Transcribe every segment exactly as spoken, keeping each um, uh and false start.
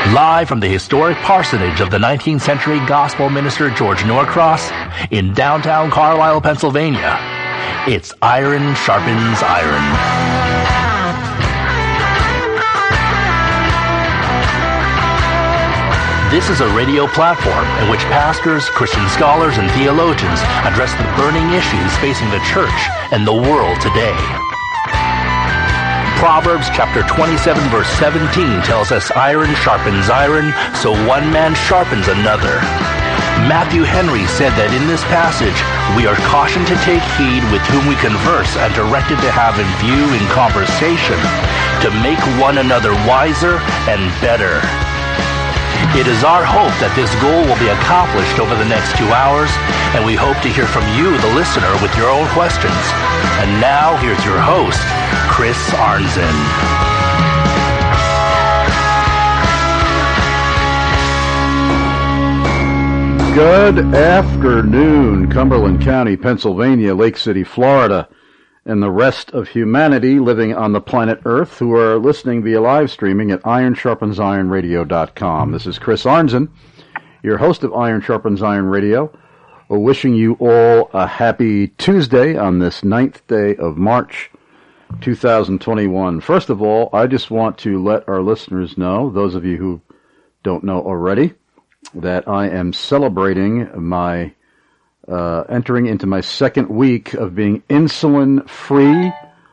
Live from the historic parsonage of the nineteenth century gospel minister George Norcross in downtown Carlisle, Pennsylvania, it's Iron Sharpens Iron. This is a radio platform in which pastors, Christian scholars, and theologians address the burning issues facing the church and the world today. Proverbs chapter twenty-seven verse seventeen tells us iron sharpens iron, so one man sharpens another. Matthew Henry said that in this passage, we are cautioned to take heed with whom we converse and directed to have in view in conversation to make one another wiser and better. It is our hope that this goal will be accomplished over the next two hours, and we hope to hear from you, the listener, with your own questions. And now, here's your host, Chris Arnzen. Good afternoon, Cumberland County, Pennsylvania, Lake City, Florida, and the rest of humanity living on the planet Earth who are listening via live streaming at iron sharpens iron radio dot com. This is Chris Arnzen, your host of Iron Sharpens Iron Radio, wishing you all a happy Tuesday on this ninth day of March, two thousand twenty-one. First of all, I just want to let our listeners know, those of you who don't know already, that I am celebrating my uh, entering into my second week of being insulin-free.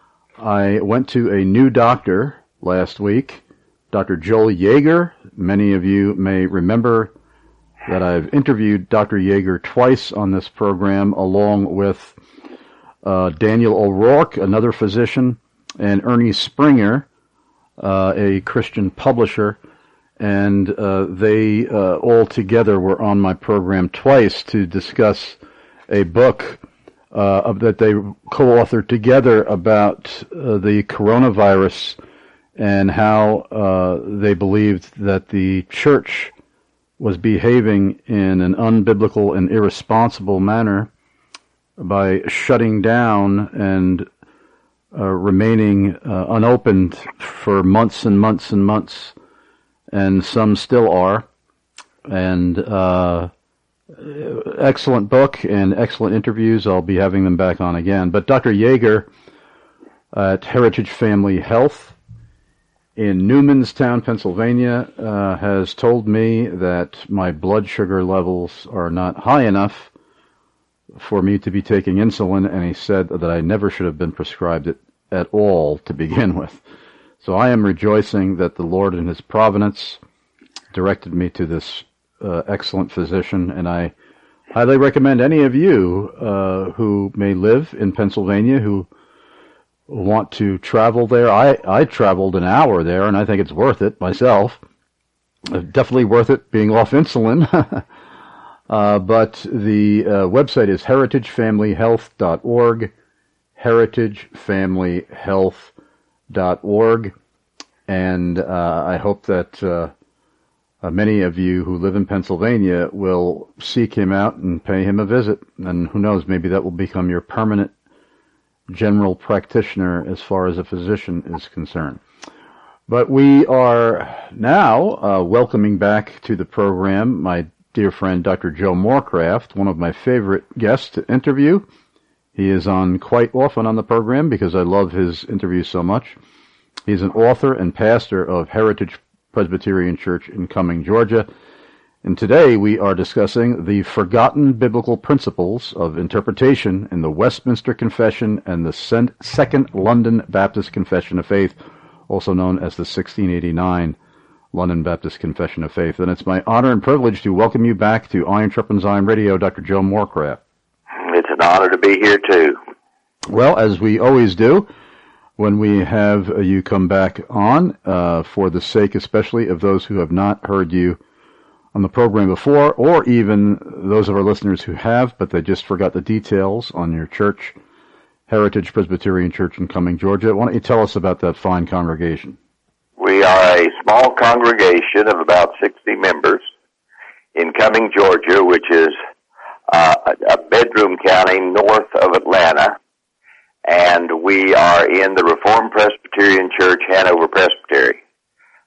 I went to a new doctor last week, Doctor Joel Yeager. Many of you may remember that I've interviewed Doctor Yeager twice on this program, along with uh, Daniel O'Rourke, another physician, and Ernie Springer, uh, a Christian publisher. And uh, they uh, all together were on my program twice to discuss a book uh, that they co-authored together about uh, the coronavirus and how uh, they believed that the church was behaving in an unbiblical and irresponsible manner by shutting down and uh, remaining uh, unopened for months and months and months. And some still are, and uh, excellent book and excellent interviews. I'll be having them back on again. But Doctor Yeager at Heritage Family Health in Newmanstown, Pennsylvania, uh, has told me that my blood sugar levels are not high enough for me to be taking insulin, and he said that I never should have been prescribed it at all to begin with. So I am rejoicing that the Lord in His providence directed me to this uh, excellent physician, and I highly recommend any of you uh, who may live in Pennsylvania who want to travel there. I, I traveled an hour there, and I think it's worth it myself. Uh, definitely worth it being off insulin. uh, but the uh, website is heritage family health dot org, heritage family health dot org, and uh, I hope that uh, uh, many of you who live in Pennsylvania will seek him out and pay him a visit, and who knows, maybe that will become your permanent general practitioner as far as a physician is concerned. But we are now uh, welcoming back to the program my dear friend Doctor Joe Morecraft, one of my favorite guests to interview. He is on quite often on the program because I love his interviews so much. He's an author and pastor of Heritage Presbyterian Church in Cumming, Georgia. And today we are discussing the forgotten biblical principles of interpretation in the Westminster Confession and the Second London Baptist Confession of Faith, also known as the sixteen eighty-nine London Baptist Confession of Faith. And it's my honor and privilege to welcome you back to Iron Sharpens Iron Radio, Doctor Joe Morecraft. It's an honor to be here, too. Well, as we always do, when we have uh, you come back on, uh, for the sake especially of those who have not heard you on the program before, or even those of our listeners who have, but they just forgot the details on your church, Heritage Presbyterian Church in Cumming, Georgia. Why don't you tell us about that fine congregation? We are a small congregation of about sixty members in Cumming, Georgia, which is uh, a bedroom county north of Atlanta, and we are in the Reformed Presbyterian Church, Hanover Presbytery.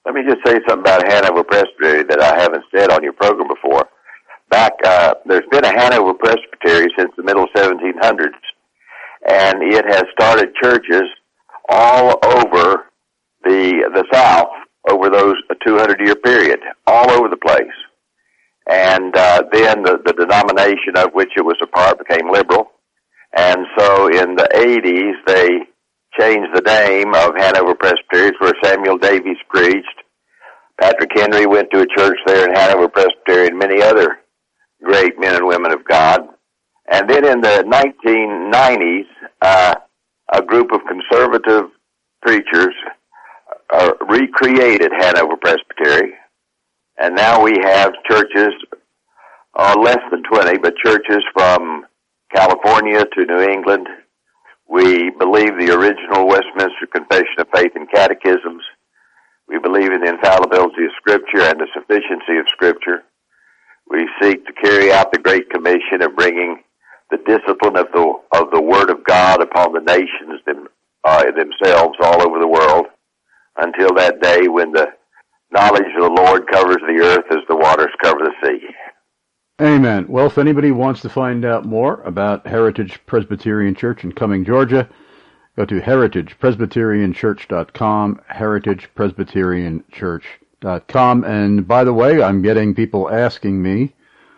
let me just say something about Hanover Presbytery that I haven't said on your program before. Back, uh, there's been a Hanover Presbytery since the middle seventeen hundreds, and it has started churches all over the the South over those two hundred year period, all over the place. And uh, then the, the denomination of which it was a part became liberal. And so in the eighties, they changed the name of Hanover Presbytery where Samuel Davies preached. Patrick Henry went to a church there in Hanover Presbytery, and many other great men and women of God. And then in the nineteen nineties, uh, a group of conservative preachers uh, recreated Hanover Presbytery. And now we have churches, uh, less than twenty, but churches from California to New England. We believe the original Westminster Confession of Faith and Catechisms. We believe in the infallibility of Scripture and the sufficiency of Scripture. We seek to carry out the Great Commission of bringing the discipline of the of the Word of God upon the nations them, uh, themselves all over the world until that day when the knowledge of the Lord covers the earth as the waters cover the sea. Amen. Well, if anybody wants to find out more about Heritage Presbyterian Church in Cumming, Georgia, go to heritage presbyterian church dot com, heritage presbyterian church dot com. And by the way, I'm getting people asking me,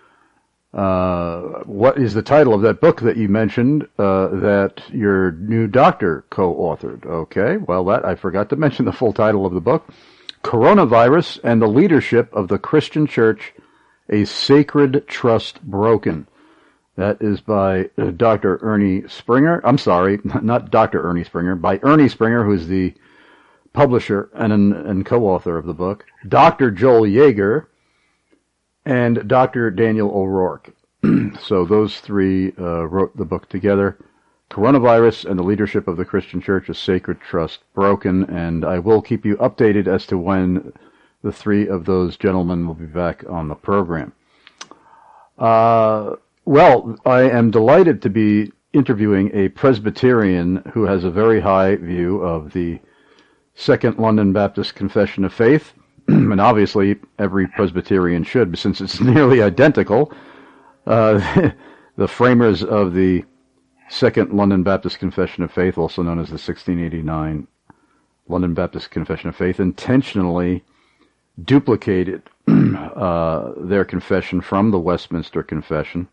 uh, what is the title of that book that you mentioned uh, that your new doctor co-authored? Okay, well, that I forgot to mention the full title of the book. Coronavirus and the Leadership of the Christian Church, A Sacred Trust Broken. That is by uh, Doctor Ernie Springer. I'm sorry, not Doctor Ernie Springer, by Ernie Springer, who's the publisher and, and co-author of the book, Doctor Joel Yeager, and Doctor Daniel O'Rourke. So those three uh, wrote the book together. Coronavirus and the Leadership of the Christian Church, A Sacred Trust Broken, and I will keep you updated as to when the three of those gentlemen will be back on the program. Uh, well, I am delighted to be interviewing a Presbyterian who has a very high view of the Second London Baptist Confession of Faith, and obviously every Presbyterian should, since it's nearly identical. Uh, the framers of the Second London Baptist Confession of Faith, also known as the sixteen eighty-nine London Baptist Confession of Faith, intentionally duplicated uh, their confession from the Westminster Confession,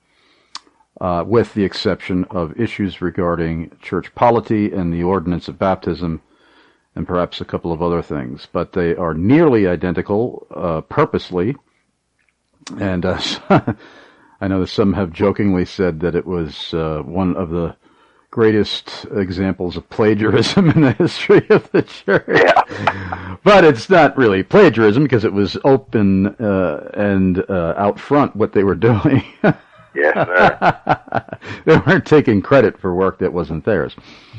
uh, with the exception of issues regarding church polity and the ordinance of baptism, and perhaps a couple of other things. But they are nearly identical uh, purposely, and uh, I know that some have jokingly said that it was uh, one of the greatest examples of plagiarism in the history of the church. Yeah. But it's not really plagiarism because it was open uh, and uh, out front what they were doing. Yes, sir. They weren't taking credit for work that wasn't theirs.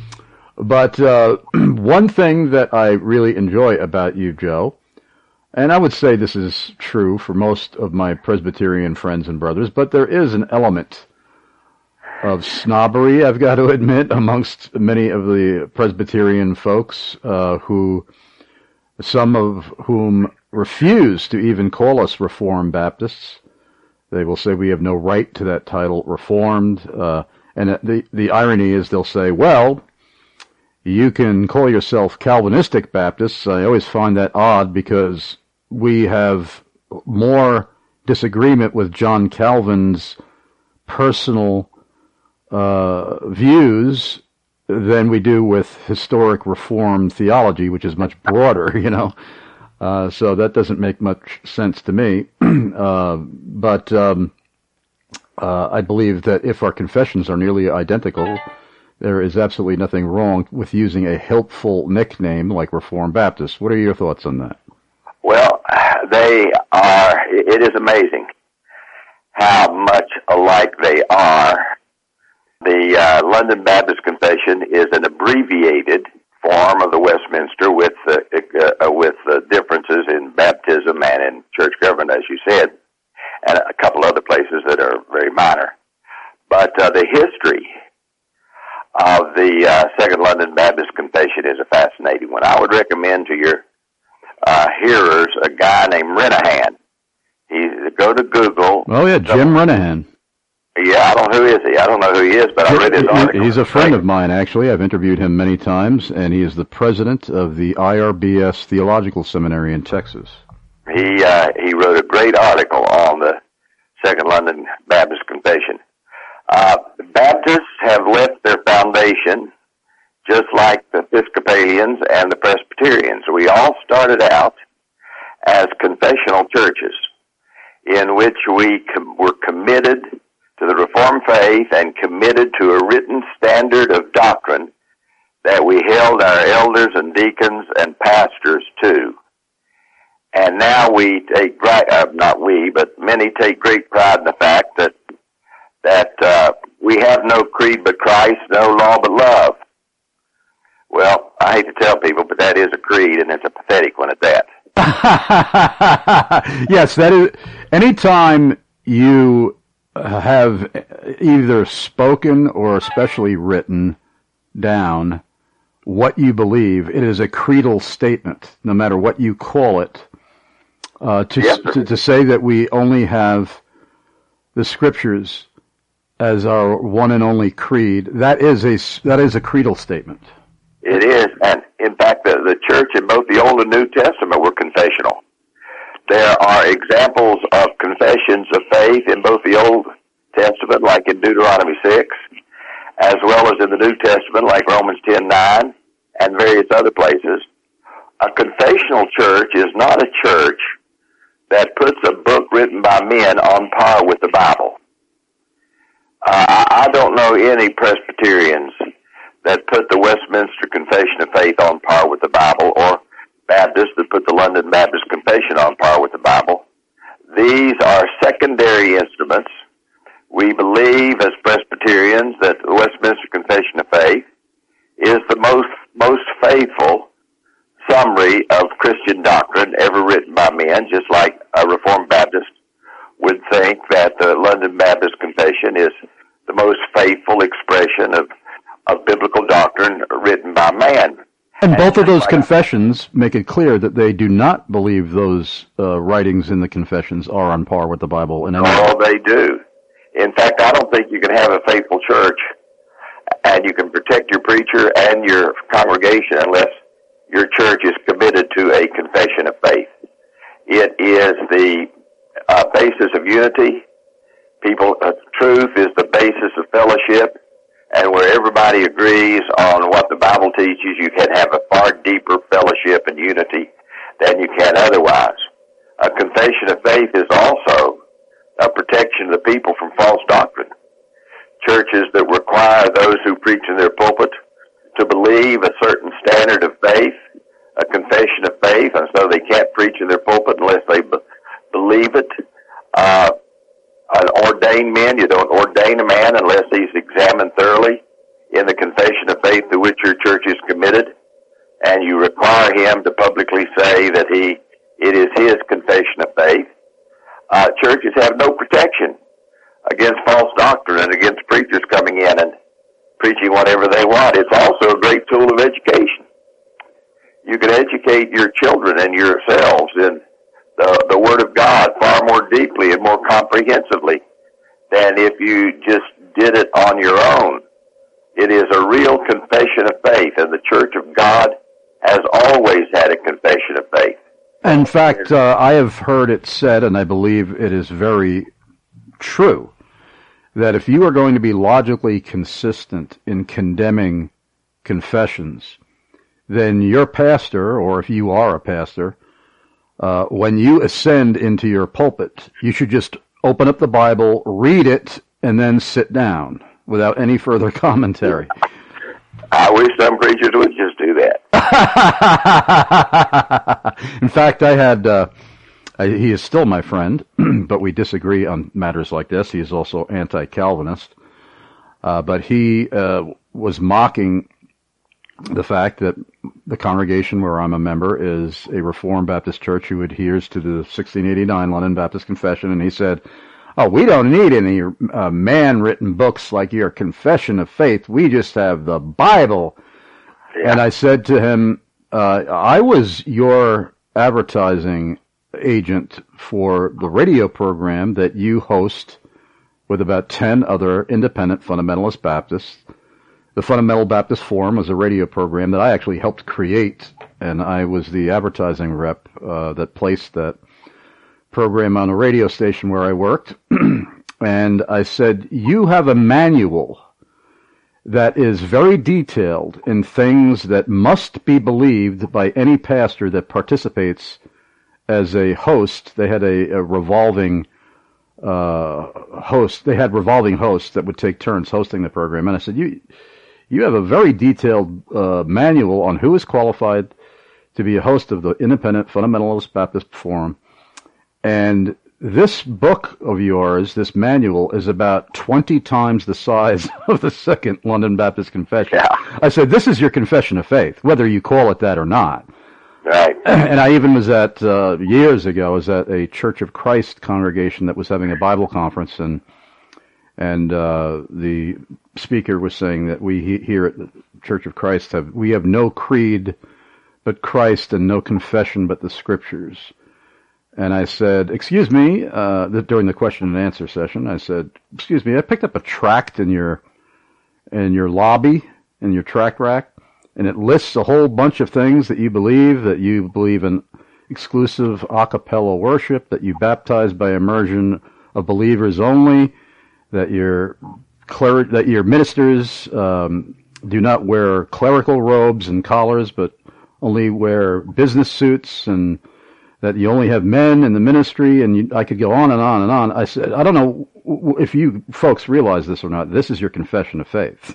But uh, one thing that I really enjoy about you, Joe, and I would say this is true for most of my Presbyterian friends and brothers, but there is an element of snobbery, I've got to admit, amongst many of the Presbyterian folks uh, who, some of whom refuse to even call us Reformed Baptists. They will say we have no right to that title, Reformed. Uh, and the, the irony is they'll say, well, you can call yourself Calvinistic Baptists. I always find that odd because we have more disagreement with John Calvin's personal uh, views than we do with historic Reformed theology, which is much broader, you know. Uh, so that doesn't make much sense to me. uh, but um, uh, I believe that if our confessions are nearly identical, there is absolutely nothing wrong with using a helpful nickname like Reformed Baptist. What are your thoughts on that? Well, they are, it is amazing how much alike they are. The uh, London Baptist Confession is an abbreviated form of the Westminster with uh, uh, with uh, differences in baptism and in church government, as you said, and a couple other places that are very minor. But uh, the history of the uh, Second London Baptist Confession is a fascinating one. I would recommend to your uh, hearers a guy named Renahan. He go to Google. Oh yeah, Jim Renahan. Yeah, I don't know who is he. I don't know who he is, but I read his article. He's a friend of mine, actually. I've interviewed him many times, and he is the president of the I R B S Theological Seminary in Texas. He uh, he wrote a great article on the Second London Baptist Confession. Uh, Baptists have left their foundation just like the Episcopalians and the Presbyterians. We all started out as confessional churches in which we com- were committed to the Reformed faith and committed to a written standard of doctrine that we held our elders and deacons and pastors to. And now we take, uh, not we, but many take great pride in the fact that that uh, we have no creed but Christ, no law but love. Well, I hate to tell people, but that is a creed, and it's a pathetic one at that. Yes, that is. Anytime you have either spoken or especially written down what you believe, it is a creedal statement, no matter what you call it. Uh, to, yes, to to say that we only have the Scriptures as our one and only creed, that is a that is a creedal statement. It is, and in fact, the, the church in both the Old and New Testament were confessional. There are examples of confessions of faith in both the Old Testament, like in Deuteronomy six, as well as in the New Testament, like Romans ten nine, and various other places. A confessional church is not a church that puts a book written by men on par with the Bible. Uh, I don't know any Presbyterians that put the Westminster Confession of Faith on par with the Bible, or Baptists that put the London Baptist Confession on par with the Bible. These are secondary instruments. We believe as Presbyterians that the Westminster Confession of Faith is the most most faithful summary of Christian doctrine ever written by men, just like a Reformed Baptist would think that the London Baptist Confession is the most faithful expression of, of biblical doctrine written by man. And, and both of those like confessions make it clear that they do not believe those uh, writings in the confessions are on par with the Bible. In any oh, they do. In fact, I don't think you can have a faithful church and you can protect your preacher and your congregation unless your church is committed to a confession of faith. It is the uh, basis of unity. People, uh, truth is the basis of fellowship, and where everybody agrees on what the Bible teaches, you can have a far deeper fellowship and unity than you can otherwise. A confession of faith is also a protection of the people from false doctrine. Churches that require those who preach in their pulpit to believe a certain standard of faith, a confession of faith, and so they can't preach in their pulpit unless they b- believe it. Uh, an ordained man, you don't ordain a man unless he's examined thoroughly in the confession of faith to which your church is committed, and you require him to publicly say that he it is his confession of faith. Uh, churches have no protection against false doctrine and against preachers coming in and preaching whatever they want. It's also a great tool of education. You can educate your children and yourselves in the, the Word of God far more deeply and more comprehensively than if you just did it on your own. It is a real confession of faith, and the Church of God has always had a confession of faith. In fact, uh, I have heard it said, and I believe it is very true, that if you are going to be logically consistent in condemning confessions, then your pastor, or if you are a pastor, uh, when you ascend into your pulpit, you should just open up the Bible, read it, and then sit down without any further commentary. I wish some preachers would just do that. In fact, I had, uh, I, he is still my friend, but we disagree on matters like this. He is also anti-Calvinist. Uh, but he uh, was mocking the fact that the congregation where I'm a member is a Reformed Baptist church who adheres to the sixteen eighty-nine London Baptist Confession, and he said, oh, we don't need any uh, man-written books like your Confession of Faith. We just have the Bible. Yeah. And I said to him, uh, I was your advertising agent for the radio program that you host with about ten other independent fundamentalist Baptists. The Fundamental Baptist Forum was a radio program that I actually helped create, and I was the advertising rep uh, that placed that program on a radio station where I worked. And I said, you have a manual that is very detailed in things that must be believed by any pastor that participates as a host. They had a, a revolving uh, host. They had revolving hosts that would take turns hosting the program. And I said, you you have a very detailed uh, manual on who is qualified to be a host of the Independent Fundamentalist Baptist Forum. And this book of yours, this manual, is about twenty times the size of the Second London Baptist Confession. Yeah. I said, this is your confession of faith, whether you call it that or not. Right. And I even was at, uh, years ago, I was at a Church of Christ congregation that was having a Bible conference, and and uh, the speaker was saying that we he, here at the Church of Christ have, we have no creed but Christ and no confession but the Scriptures. And I said, excuse me, uh, during the question and answer session, I said, excuse me, I picked up a tract in your, in your lobby, in your tract rack, and it lists a whole bunch of things that you believe, that you believe in exclusive a cappella worship, that you baptize by immersion of believers only, that your cler- that your ministers um, do not wear clerical robes and collars, but only wear business suits, and that you only have men in the ministry, and you, I could go on and on and on. I said, I don't know if you folks realize this or not. This is your confession of faith.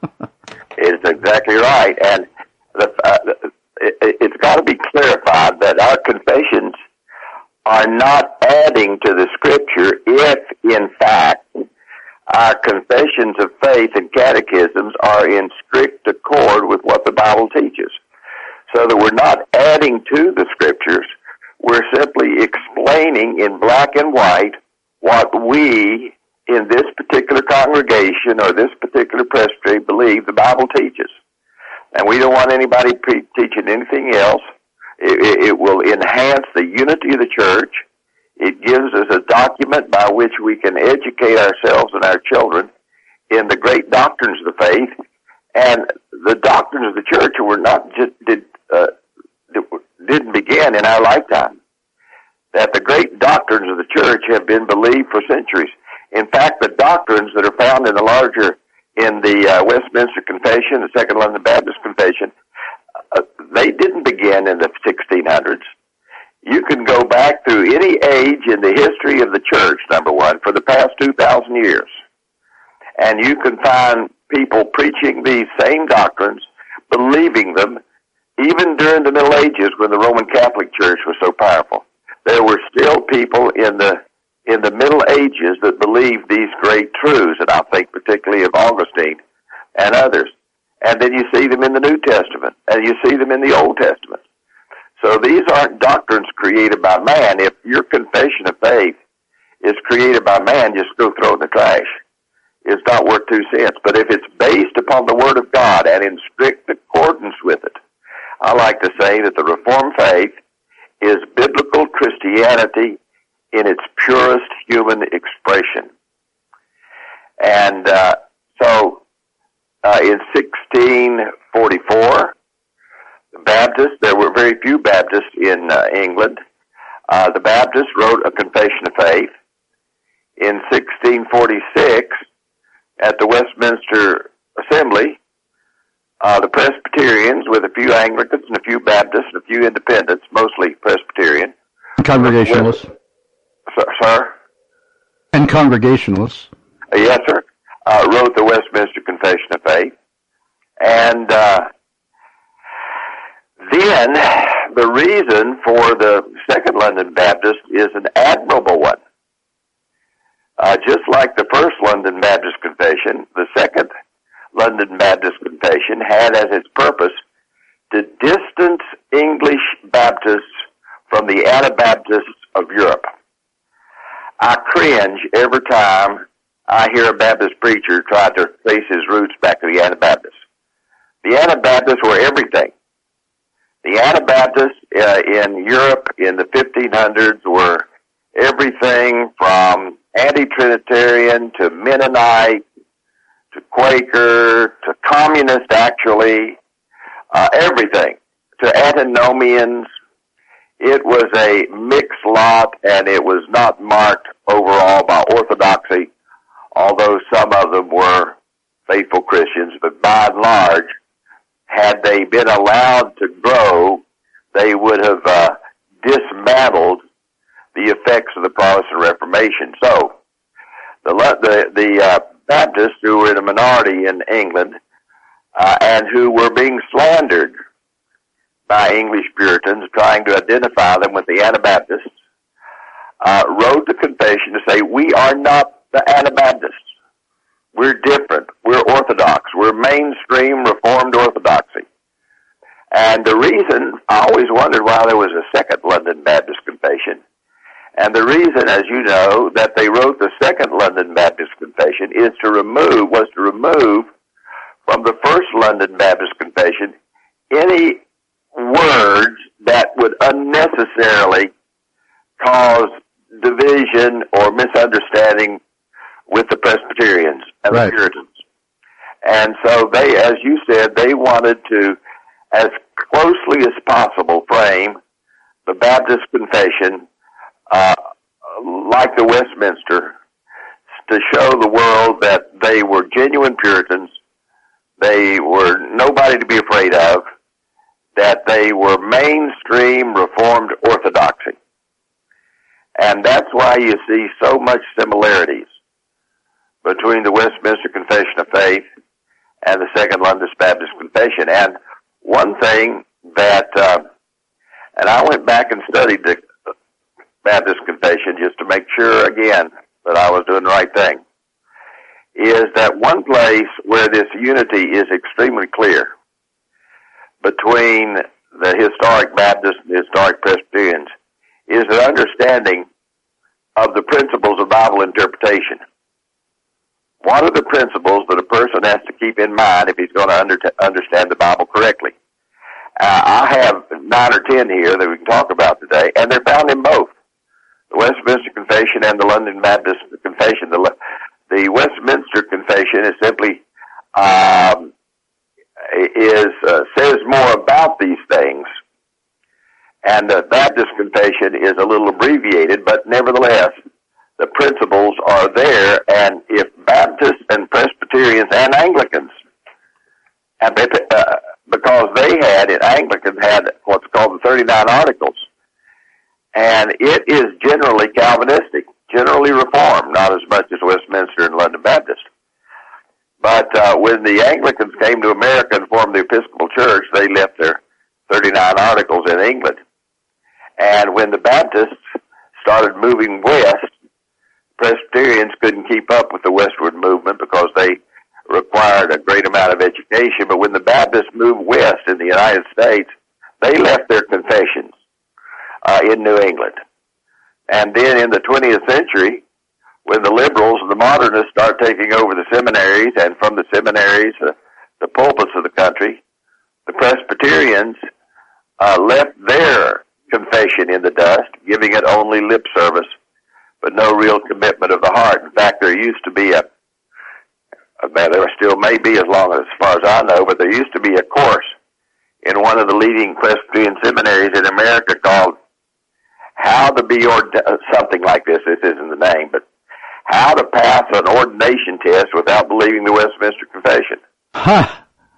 It's exactly right, and the, uh, it, it's got to be clarified that our confessions are not adding to the Scripture if, in fact, our confessions of faith and catechisms are in strict accord with what the Bible teaches. So that we're not adding to the Scriptures, we're simply explaining in black and white what we in this particular congregation or this particular presbytery believe the Bible teaches. And we don't want anybody pre- teaching anything else. It, it, it will enhance the unity of the church. It gives us a document by which we can educate ourselves and our children in the great doctrines of the faith. And the doctrines of the church were not just did, uh, didn't begin in our lifetime. That the great doctrines of the church have been believed for centuries. In fact, the doctrines that are found in the larger, in the uh, Westminster Confession, the Second London Baptist Confession, uh, they didn't begin in the sixteen hundreds. You can go back through any age in the history of the church, number one, for the past two thousand years. And you can find people preaching these same doctrines, believing them, even during the Middle Ages when the Roman Catholic Church was so powerful. There were still people in the in the Middle Ages that believed these great truths, and I think particularly of Augustine and others. And then you see them in the New Testament, and you see them in the Old Testament. So these aren't doctrines created by man. If your confession of faith is created by man, just go throw it in the trash. It's not worth two cents. But if it's based upon the Word of God and in strict accordance with it, I like to say that the Reformed faith is biblical Christianity in its purest human expression. And uh, so uh, in sixteen forty-four, the Baptists, there were very few Baptists in uh, England. Uh, the Baptists wrote a confession of faith. In sixteen forty-six, at the Westminster Assembly, Uh, the Presbyterians, with a few Anglicans and a few Baptists and a few Independents, mostly Presbyterian. Congregationalists. Sir? sir? And Congregationalists. Uh, yes, sir. Uh, wrote the Westminster Confession of Faith. And uh, then the reason for the Second London Baptist is an admirable one. Uh, just like the First London Baptist Confession, the Second London Baptist Confession had as its purpose to distance English Baptists from the Anabaptists of Europe. I cringe every time I hear a Baptist preacher try to trace his roots back to the Anabaptists. The Anabaptists were everything. The Anabaptists uh, in Europe in the fifteen hundreds were everything from anti-Trinitarian to Mennonite to Quaker to communist, actually, uh, everything, to antinomians. It was a mixed lot, and it was not marked overall by orthodoxy, although some of them were faithful Christians. But by and large, had they been allowed to grow, they would have uh, dismantled the effects of the Protestant Reformation. So, the the, the uh, Baptists who were in a minority in England uh, and who were being slandered by English Puritans trying to identify them with the Anabaptists, uh, wrote the confession to say, we are not the Anabaptists. We're different. We're Orthodox. We're mainstream Reformed Orthodoxy. And the reason, I always wondered why there was a second London Baptist Confession. And the reason, as you know, that they wrote the second London Baptist Confession is to remove, was to remove from the first London Baptist Confession any words that would unnecessarily cause division or misunderstanding with the Presbyterians and right. the Puritans. And so they, as you said, they wanted to, as closely as possible, frame the Baptist Confession uh, like the Westminster, to show the world that they were genuine Puritans, they were nobody to be afraid of, that they were mainstream Reformed Orthodoxy. And that's why you see so much similarities between the Westminster Confession of Faith and the Second London Baptist Confession. And one thing that, uh, and I went back and studied the Baptist Confession just to make sure again that I was doing the right thing, is that one place where this unity is extremely clear between the historic Baptists and the historic Presbyterians is an understanding of the principles of Bible interpretation. What are the principles that a person has to keep in mind if he's going to under- understand the Bible correctly? Uh, I have nine or ten here that we can talk about today, and they're found in both the Westminster Confession and the London Baptist Confession. The, the Westminster Confession is simply um, is uh, says more about these things, and the Baptist Confession is a little abbreviated, but nevertheless, the principles are there. And if Baptists and Presbyterians and Anglicans, and uh, because they had, it Anglicans had what's called the thirty-nine Articles, and it is generally Calvinistic, generally Reformed, not as much as Westminster and London Baptist. But uh, when the Anglicans came to America and formed the Episcopal Church, they left their thirty-nine Articles in England. And when the Baptists started moving west, Presbyterians couldn't keep up with the westward movement because they required a great amount of education. But when the Baptists moved west in the United States, they left their confessions uh, in New England. And then in the twentieth century, when the liberals and the modernists start taking over the seminaries, and from the seminaries, uh, the pulpits of the country, the Presbyterians uh, left their confession in the dust, giving it only lip service, but no real commitment of the heart. In fact, there used to be a, there still may be as long as, as far as I know, but there used to be a course in one of the leading Presbyterian seminaries in America called How to Be Ordained, something like this, this isn't the name, but How to Pass an Ordination Test Without Believing the Westminster Confession. Huh.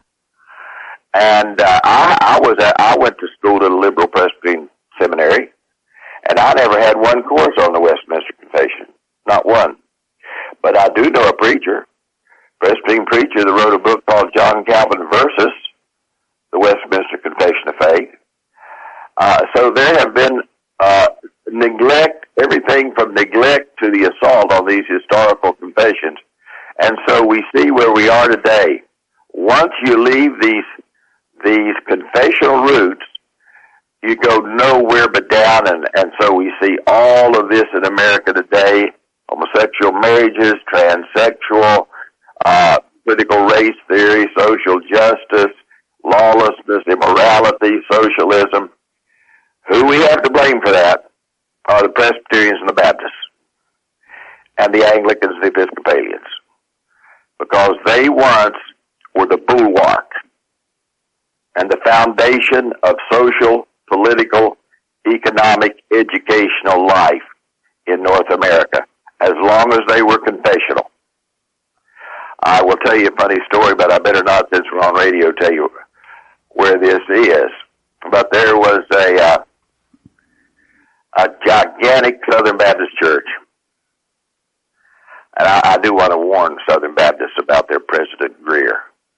And uh, I, I was at, I went to school at a liberal Presbyterian seminary, and I never had one course on the Westminster Confession, not one. But I do know a preacher, Presbyterian preacher, that wrote a book called John Calvin versus the Westminster Confession of Faith. Uh, so there have been uh, neglect, everything from neglect to the assault on these historical confessions. And so we see where we are today. Once you leave these these confessional roots, you go nowhere but down, and, and so we see all of this in America today: homosexual marriages, transsexual, uh, critical race theory, social justice, lawlessness, immorality, socialism. Who we have to blame for that are the Presbyterians and the Baptists, and the Anglicans and the Episcopalians, because they once were the bulwark and the foundation of social, political, economic, educational life in North America, as long as they were confessional. I will tell you a funny story, but I better not, since we're on radio, tell you where this is. But there was a, uh, a gigantic Southern Baptist church. And I, I do want to warn Southern Baptists about their President Greer.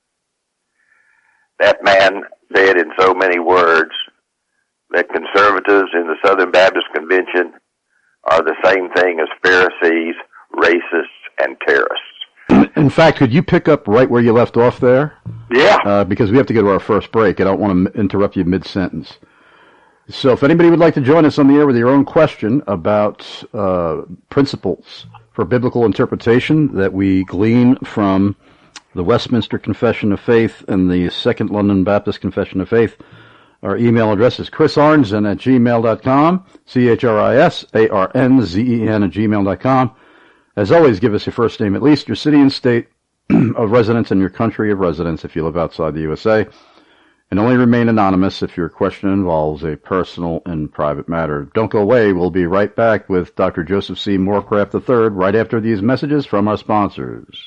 That man said in so many words that conservatives in the Southern Baptist Convention are the same thing as Pharisees, racists, and terrorists. In fact, could you pick up right where you left off there? Yeah. Uh, because we have to go to our first break. I don't want to interrupt you mid-sentence. So if anybody would like to join us on the air with your own question about uh, principles for biblical interpretation that we glean from the Westminster Confession of Faith and the Second London Baptist Confession of Faith, our email address is chris arnzen at gmail dot com, C H R I S A R N Z E N at gmail dot com. As always, give us your first name, at least your city and state of residence, and your country of residence if you live outside the U S A. And only remain anonymous if your question involves a personal and private matter. Don't go away. We'll be right back with Doctor Joseph C. Morecraft the third right after these messages from our sponsors.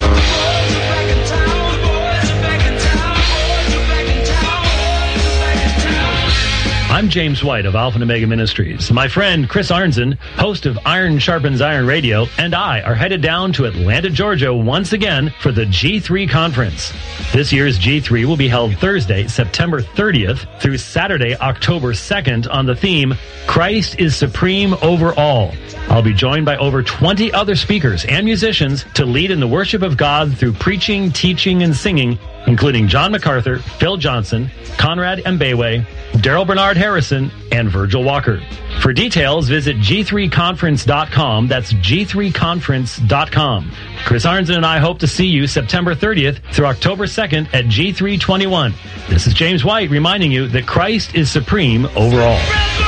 I'm James White of Alpha and Omega Ministries. My friend Chris Arnzen, host of Iron Sharpens Iron Radio, and I are headed down to Atlanta, Georgia once again for the G three Conference. This year's G three will be held Thursday, September thirtieth through Saturday, October second on the theme, Christ is Supreme Over All. I'll be joined by over twenty other speakers and musicians to lead in the worship of God through preaching, teaching, and singing, including John MacArthur, Phil Johnson, Conrad Mbewe, Daryl Bernard Harrison, and Virgil Walker. For details, visit G three conference dot com. That's G three conference dot com. Chris Arnzen and I hope to see you September thirtieth through October second at G three twenty-one. This is James White reminding you that Christ is supreme over all.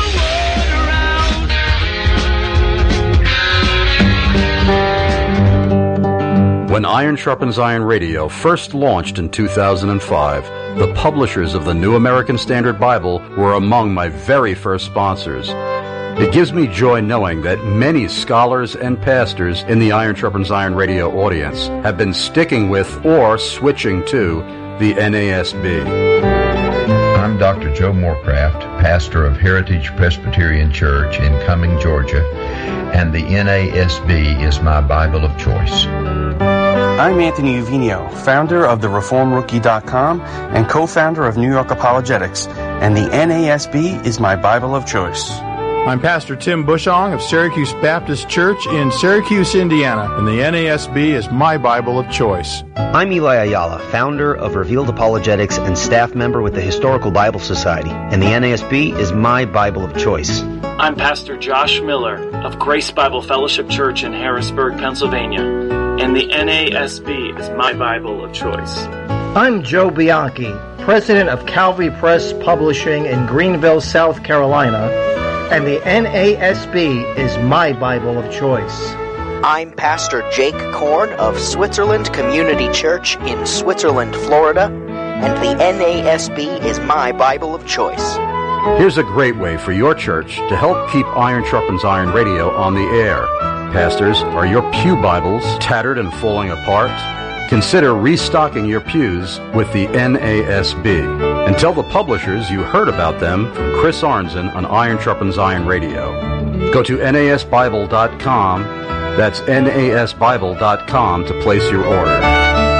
When Iron Sharpens Iron Radio first launched in two thousand five, the publishers of the New American Standard Bible were among my very first sponsors. It gives me joy knowing that many scholars and pastors in the Iron Sharpens Iron Radio audience have been sticking with or switching to the N A S B. I'm Doctor Joe Morecraft, pastor of Heritage Presbyterian Church in Cumming, Georgia, and the N A S B is my Bible of choice. I'm Anthony Uvino, founder of the reform rookie dot com and co-founder of New York Apologetics, and the N A S B is my Bible of choice. I'm Pastor Tim Bushong of Syracuse Baptist Church in Syracuse, Indiana, and the N A S B is my Bible of choice. I'm Eli Ayala, founder of Revealed Apologetics and staff member with the Historical Bible Society, and the N A S B is my Bible of choice. I'm Pastor Josh Miller of Grace Bible Fellowship Church in Harrisburg, Pennsylvania, and the N A S B is my Bible of choice. I'm Joe Bianchi, president of Calvary Press Publishing in Greenville, South Carolina, and the N A S B is my Bible of choice. I'm Pastor Jake Korn of Switzerland Community Church in Switzerland, Florida, and the N A S B is my Bible of choice. Here's a great way for your church to help keep Iron Sharpens Iron Radio on the air. Pastors, are your pew Bibles tattered and falling apart? Consider restocking your pews with the N A S B. And tell the publishers you heard about them from Chris Arnzen on Iron Sharpens Iron Radio. Go to N A S Bible dot com. That's N A S Bible dot com to place your order.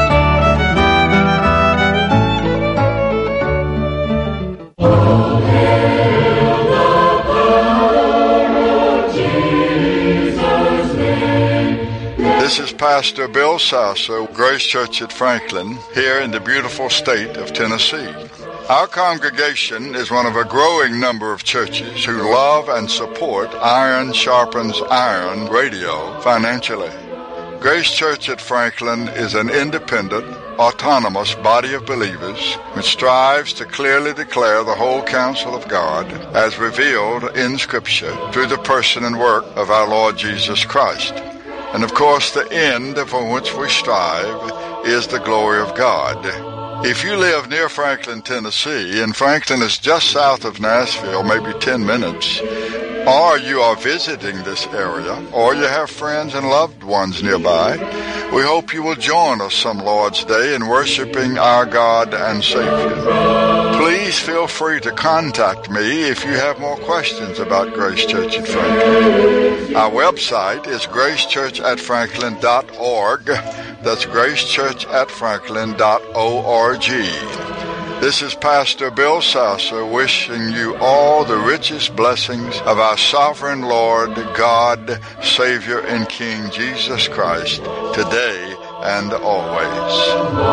This is Pastor Bill Sasso, Grace Church at Franklin, here in the beautiful state of Tennessee. Our congregation is one of a growing number of churches who love and support Iron Sharpens Iron Radio financially. Grace Church at Franklin is an independent, autonomous body of believers which strives to clearly declare the whole counsel of God as revealed in Scripture through the person and work of our Lord Jesus Christ. And of course, the end for which we strive is the glory of God. If you live near Franklin, Tennessee, and Franklin is just south of Nashville, maybe ten minutes, or you are visiting this area, or you have friends and loved ones nearby, we hope you will join us some Lord's Day in worshiping our God and Savior. Please feel free to contact me if you have more questions about Grace Church at Franklin. Our website is grace church at franklin dot org. That's grace church at franklin dot org. This is Pastor Bill Sasser wishing you all the richest blessings of our sovereign Lord, God, Savior, and King Jesus Christ, today and always.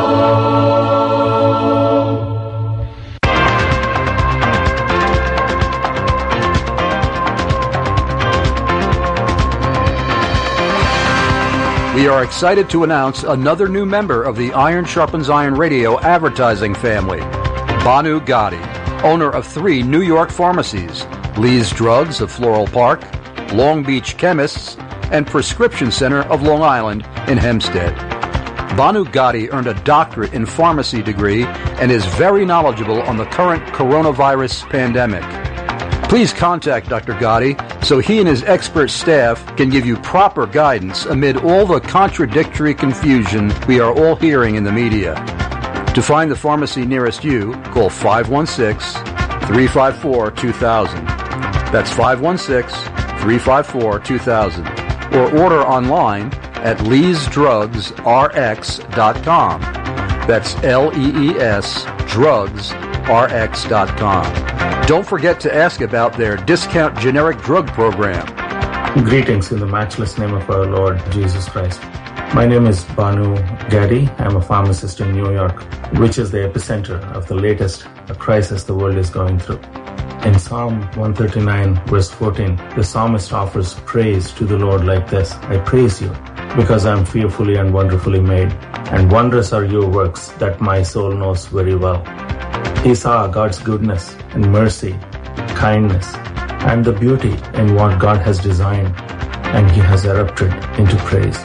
We are excited to announce another new member of the Iron Sharpens Iron Radio advertising family, Banu Gotti, owner of three New York pharmacies, Lee's Drugs of Floral Park, Long Beach Chemists, and Prescription Center of Long Island in Hempstead. Banu Gotti earned a doctorate in pharmacy degree and is very knowledgeable on the current coronavirus pandemic. Please contact Doctor Gotti so he and his expert staff can give you proper guidance amid all the contradictory confusion we are all hearing in the media. To find the pharmacy nearest you, call five one six, three five four, two thousand. That's five one six, three five four, two thousand. Or order online at lees drugs r x dot com. That's L E E S drugs r x dot com. Don't forget to ask about their discount generic drug program. Greetings in the matchless name of our Lord Jesus Christ. My name is Banu Gotti. I'm a pharmacist in New York, which is the epicenter of the latest crisis the world is going through. In Psalm one thirty-nine, verse fourteen, the psalmist offers praise to the Lord like this: I praise you because I am fearfully and wonderfully made, and wondrous are your works that my soul knows very well. He saw God's goodness and mercy, kindness, and the beauty in what God has designed, and he has erupted into praise.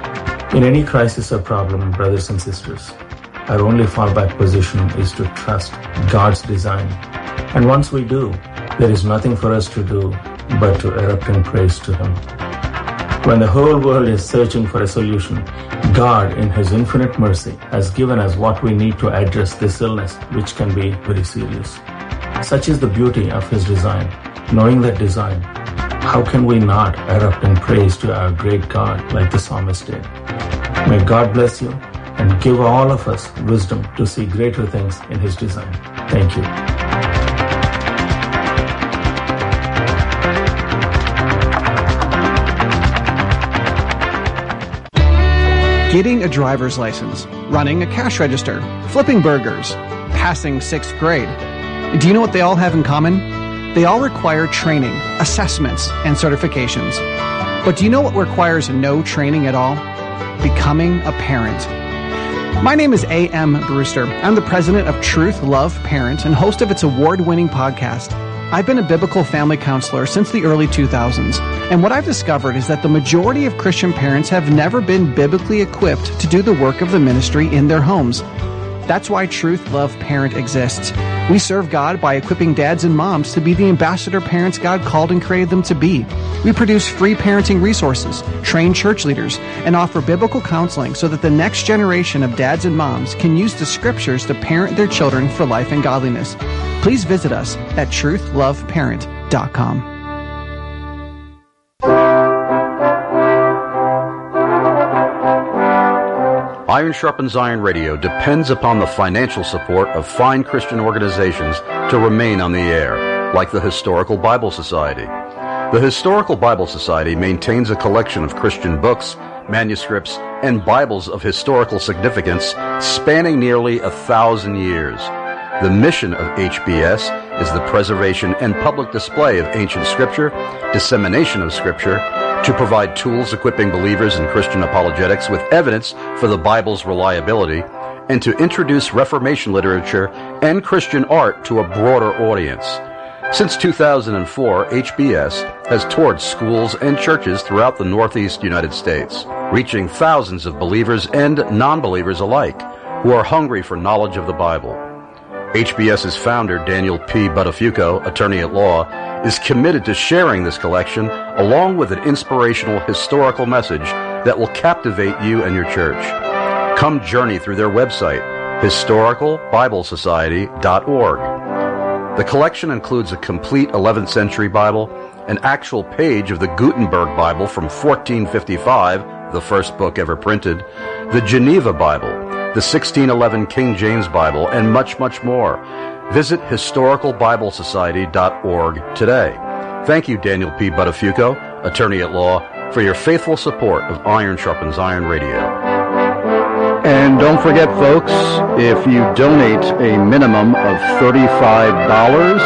In any crisis or problem, brothers and sisters, our only fallback position is to trust God's design. And once we do, there is nothing for us to do but to erupt in praise to him. When the whole world is searching for a solution, God, in his infinite mercy, has given us what we need to address this illness, which can be very serious. Such is the beauty of his design. Knowing that design, how can we not erupt in praise to our great God like the psalmist did? May God bless you and give all of us wisdom to see greater things in his design. Thank you. Getting a driver's license, running a cash register, flipping burgers, passing sixth grade. Do you know what they all have in common? They all require training, assessments, and certifications. But do you know what requires no training at all? Becoming a parent. My name is A M Brewster. I'm the president of Truth Love Parent and host of its award-winning podcast. I've been a biblical family counselor since the early two thousands, and what I've discovered is that the majority of Christian parents have never been biblically equipped to do the work of the ministry in their homes. That's why Truth Love Parent exists. We serve God by equipping dads and moms to be the ambassador parents God called and created them to be. We produce free parenting resources, train church leaders, and offer biblical counseling so that the next generation of dads and moms can use the scriptures to parent their children for life and godliness. Please visit us at truth love parent dot com. Iron Sharpens Iron Radio depends upon the financial support of fine Christian organizations to remain on the air, like the Historical Bible Society. The Historical Bible Society maintains a collection of Christian books, manuscripts, and Bibles of historical significance spanning nearly a thousand years. The mission of H B S is the preservation and public display of ancient Scripture, dissemination of Scripture, to provide tools equipping believers in Christian apologetics with evidence for the Bible's reliability, and to introduce Reformation literature and Christian art to a broader audience. Since two thousand four, H B S has toured schools and churches throughout the Northeast United States, reaching thousands of believers and non-believers alike who are hungry for knowledge of the Bible. HBS's founder, Daniel P. Buttafuoco, attorney at law, is committed to sharing this collection along with an inspirational historical message that will captivate you and your church. Come journey through their website, historical bible society dot org. The collection includes a complete eleventh century Bible, an actual page of the Gutenberg Bible from fourteen fifty-five, the first book ever printed, the Geneva Bible, the sixteen eleven King James Bible, and much, much more. Visit historical bible society dot org today. Thank you, Daniel P. Buttafuoco, attorney at law, for your faithful support of Iron Sharpens Iron Radio. And don't forget, folks, if you donate a minimum of thirty-five dollars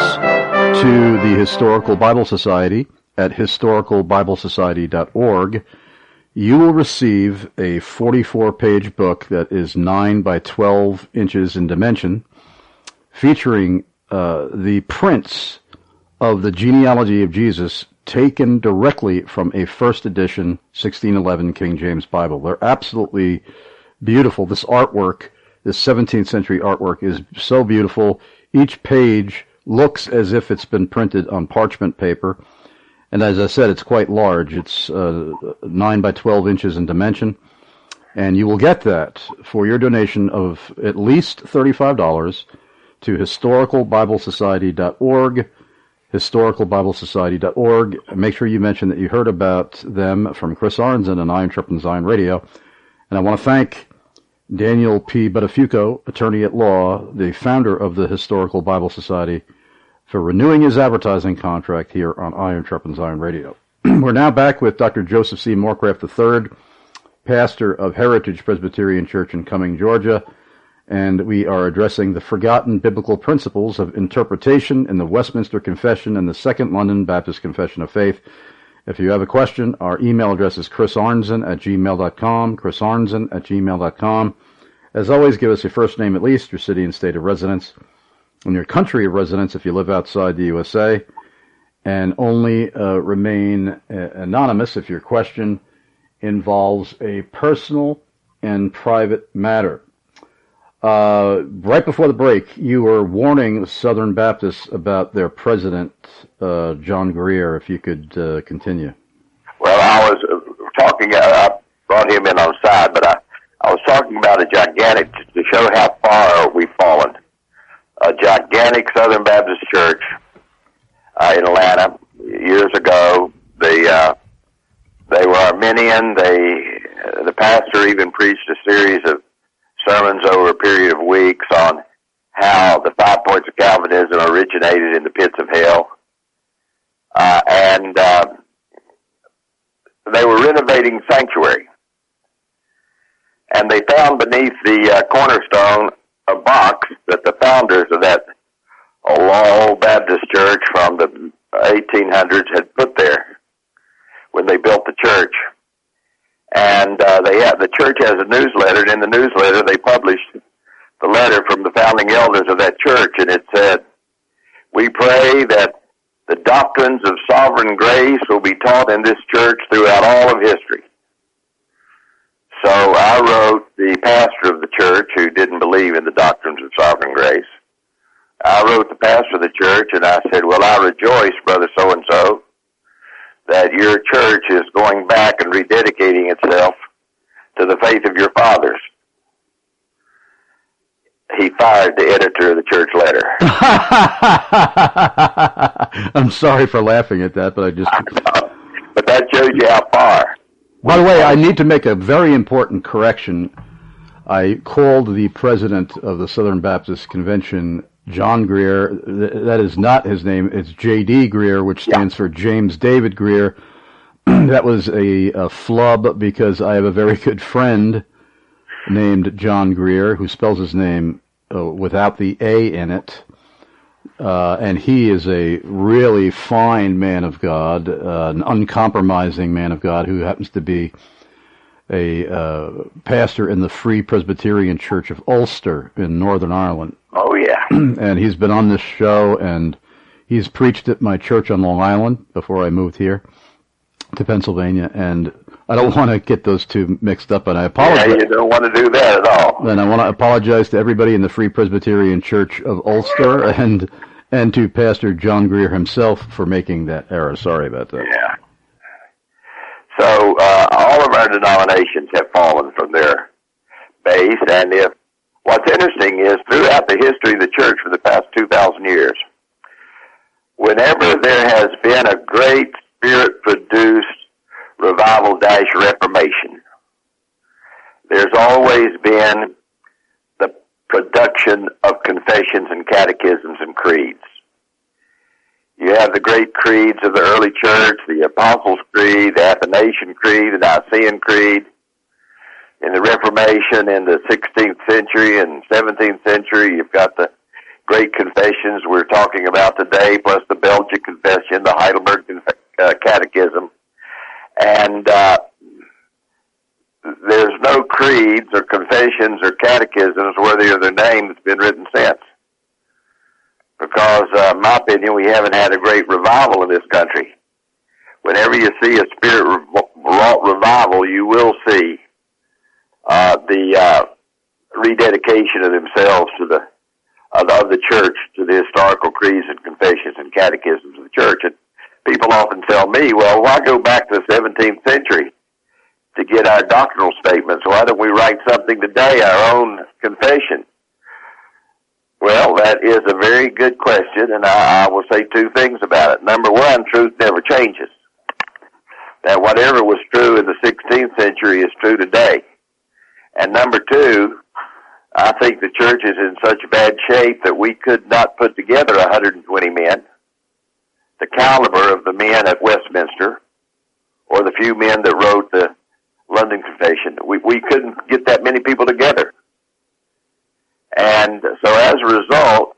to the Historical Bible Society at historical bible society dot org, you will receive a forty-four page book that is nine by twelve inches in dimension, featuring uh, the prints of the genealogy of Jesus taken directly from a first edition sixteen eleven King James Bible. They're absolutely beautiful. This artwork, this seventeenth century artwork, is so beautiful. Each page looks as if it's been printed on parchment paper. And as I said, it's quite large. It's uh, nine by twelve inches in dimension. And you will get that for your donation of at least thirty-five dollars to historical bible society dot org, historical bible society dot org. Make sure you mention that you heard about them from Chris Arnzen and Iron Sharpens Iron Radio. And I want to thank Daniel P. Buttafuoco, attorney at law, the founder of the Historical Bible Society, for renewing his advertising contract here on Iron Sharpens Iron Radio. We're now back with Doctor Joseph C. Morecraft the third, pastor of Heritage Presbyterian Church in Cumming, Georgia, and we are addressing the forgotten biblical principles of interpretation in the Westminster Confession and the Second London Baptist Confession of Faith. If you have a question, our email address is chrisarnzen at gmail dot com, chrisarnzen at gmail dot com. As always, give us your first name at least, your city and state of residence, and your country of residence if you live outside the U S A, and only uh, remain uh, anonymous if your question involves a personal and private matter. Uh, right before the break, you were warning Southern Baptists about their president, uh, John Greer. If you could uh, continue. Well, I was uh, talking, uh, I brought him in on the side, but I, I was talking about a gigantic, to show how far we've fallen, a gigantic Southern Baptist church uh, in Atlanta years ago. They, uh, they were Arminian. They, uh, the pastor even preached a series of sermons over a period of weeks on how the five points of Calvinism originated in the pits of hell. Uh, and uh, they were renovating sanctuary. And they found beneath the uh, cornerstone a box that the founders of that old Baptist church from the eighteen hundreds had put there when they built the church. And uh, they have, the church has a newsletter, and in the newsletter they published the letter from the founding elders of that church, and it said, "We pray that the doctrines of sovereign grace will be taught in this church throughout all of history." So I wrote the pastor of the church who didn't believe in the doctrines of sovereign grace. I wrote the pastor of the church, and I said, "Well, I rejoice, brother so-and-so, that your church is going back and rededicating itself to the faith of your fathers." He fired the editor of the church letter. I'm sorry for laughing at that, but I just... But that shows you how far. By the way, I need to make a very important correction. I called the president of the Southern Baptist Convention John Greer. That is not his name. It's J D Greer, which stands yeah. for James David Greer. That was a, a flub because I have a very good friend named John Greer who spells his name uh, without the A in it. Uh, and he is a really fine man of God, uh, an uncompromising man of God who happens to be a uh, pastor in the Free Presbyterian Church of Ulster in Northern Ireland. Oh, yeah. And he's been on this show, and he's preached at my church on Long Island before I moved here to Pennsylvania, and I don't want to get those two mixed up, and I apologize. Yeah, you don't want to do that at all. And I want to apologize to everybody in the Free Presbyterian Church of Ulster and and to Pastor John Greer himself for making that error. Sorry about that. Yeah. So uh, all of our denominations have fallen from their base, and if what's interesting is throughout the history of the church for the past two thousand years, whenever there has been a great Spirit-produced revival dash reformation, there's always been the production of confessions and catechisms and creeds. You have the great creeds of the early church, the Apostles' Creed, the Athanasian Creed, the Nicene Creed. In the Reformation in the sixteenth century and seventeenth century, you've got the great confessions we're talking about today, plus the Belgic Confession, the Heidelberg uh, Catechism. And uh, there's no creeds or confessions or catechisms worthy of their name that's been written since. Because, uh, in my opinion, we haven't had a great revival in this country. Whenever you see a Spirit-wrought revival, you will see uh, the uh, rededication of themselves to the of the, of the church, to the historical creeds and confessions and catechisms of the church. And people often tell me, well, why go back to the seventeenth century to get our doctrinal statements? Why don't we write something today, our own confession? Well, that is a very good question, and I, I will say two things about it. Number one, truth never changes. That whatever was true in the sixteenth century is true today. And number two, I think the church is in such bad shape that we could not put together one hundred twenty men, the caliber of the men at Westminster, or the few men that wrote the London Confession. We, we couldn't get that many people together. And so as a result,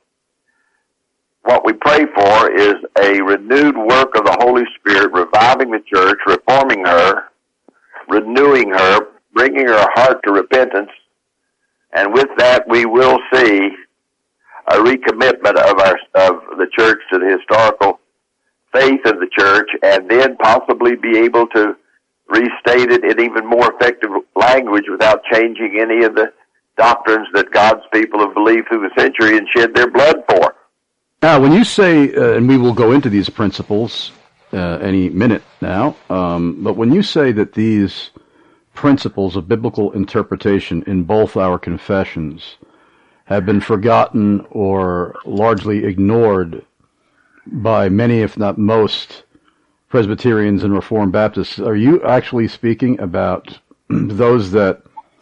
what we pray for is a renewed work of the Holy Spirit, reviving the church, reforming her, renewing her, bringing her heart to repentance. And with that, we will see a recommitment of our of the church to the historical faith of the church, and then possibly be able to restate it in even more effective language without changing any of the doctrines that God's people have believed through the century and shed their blood for. Now, when you say, uh, and we will go into these principles uh, any minute now, um, but when you say that these principles of biblical interpretation in both our confessions have been forgotten or largely ignored by many, if not most, Presbyterians and Reformed Baptists, are you actually speaking about those that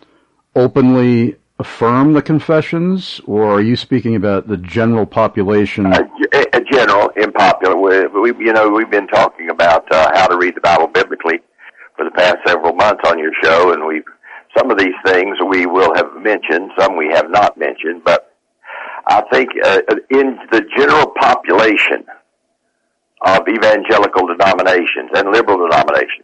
openly affirm the confessions, or are you speaking about the general population? Uh, a general, unpopular. We, we, you know, we've been talking about uh, how to read the Bible biblically for the past several months on your show, and we've some of these things we will have mentioned, some we have not mentioned, but I think uh, in the general population of evangelical denominations and liberal denominations,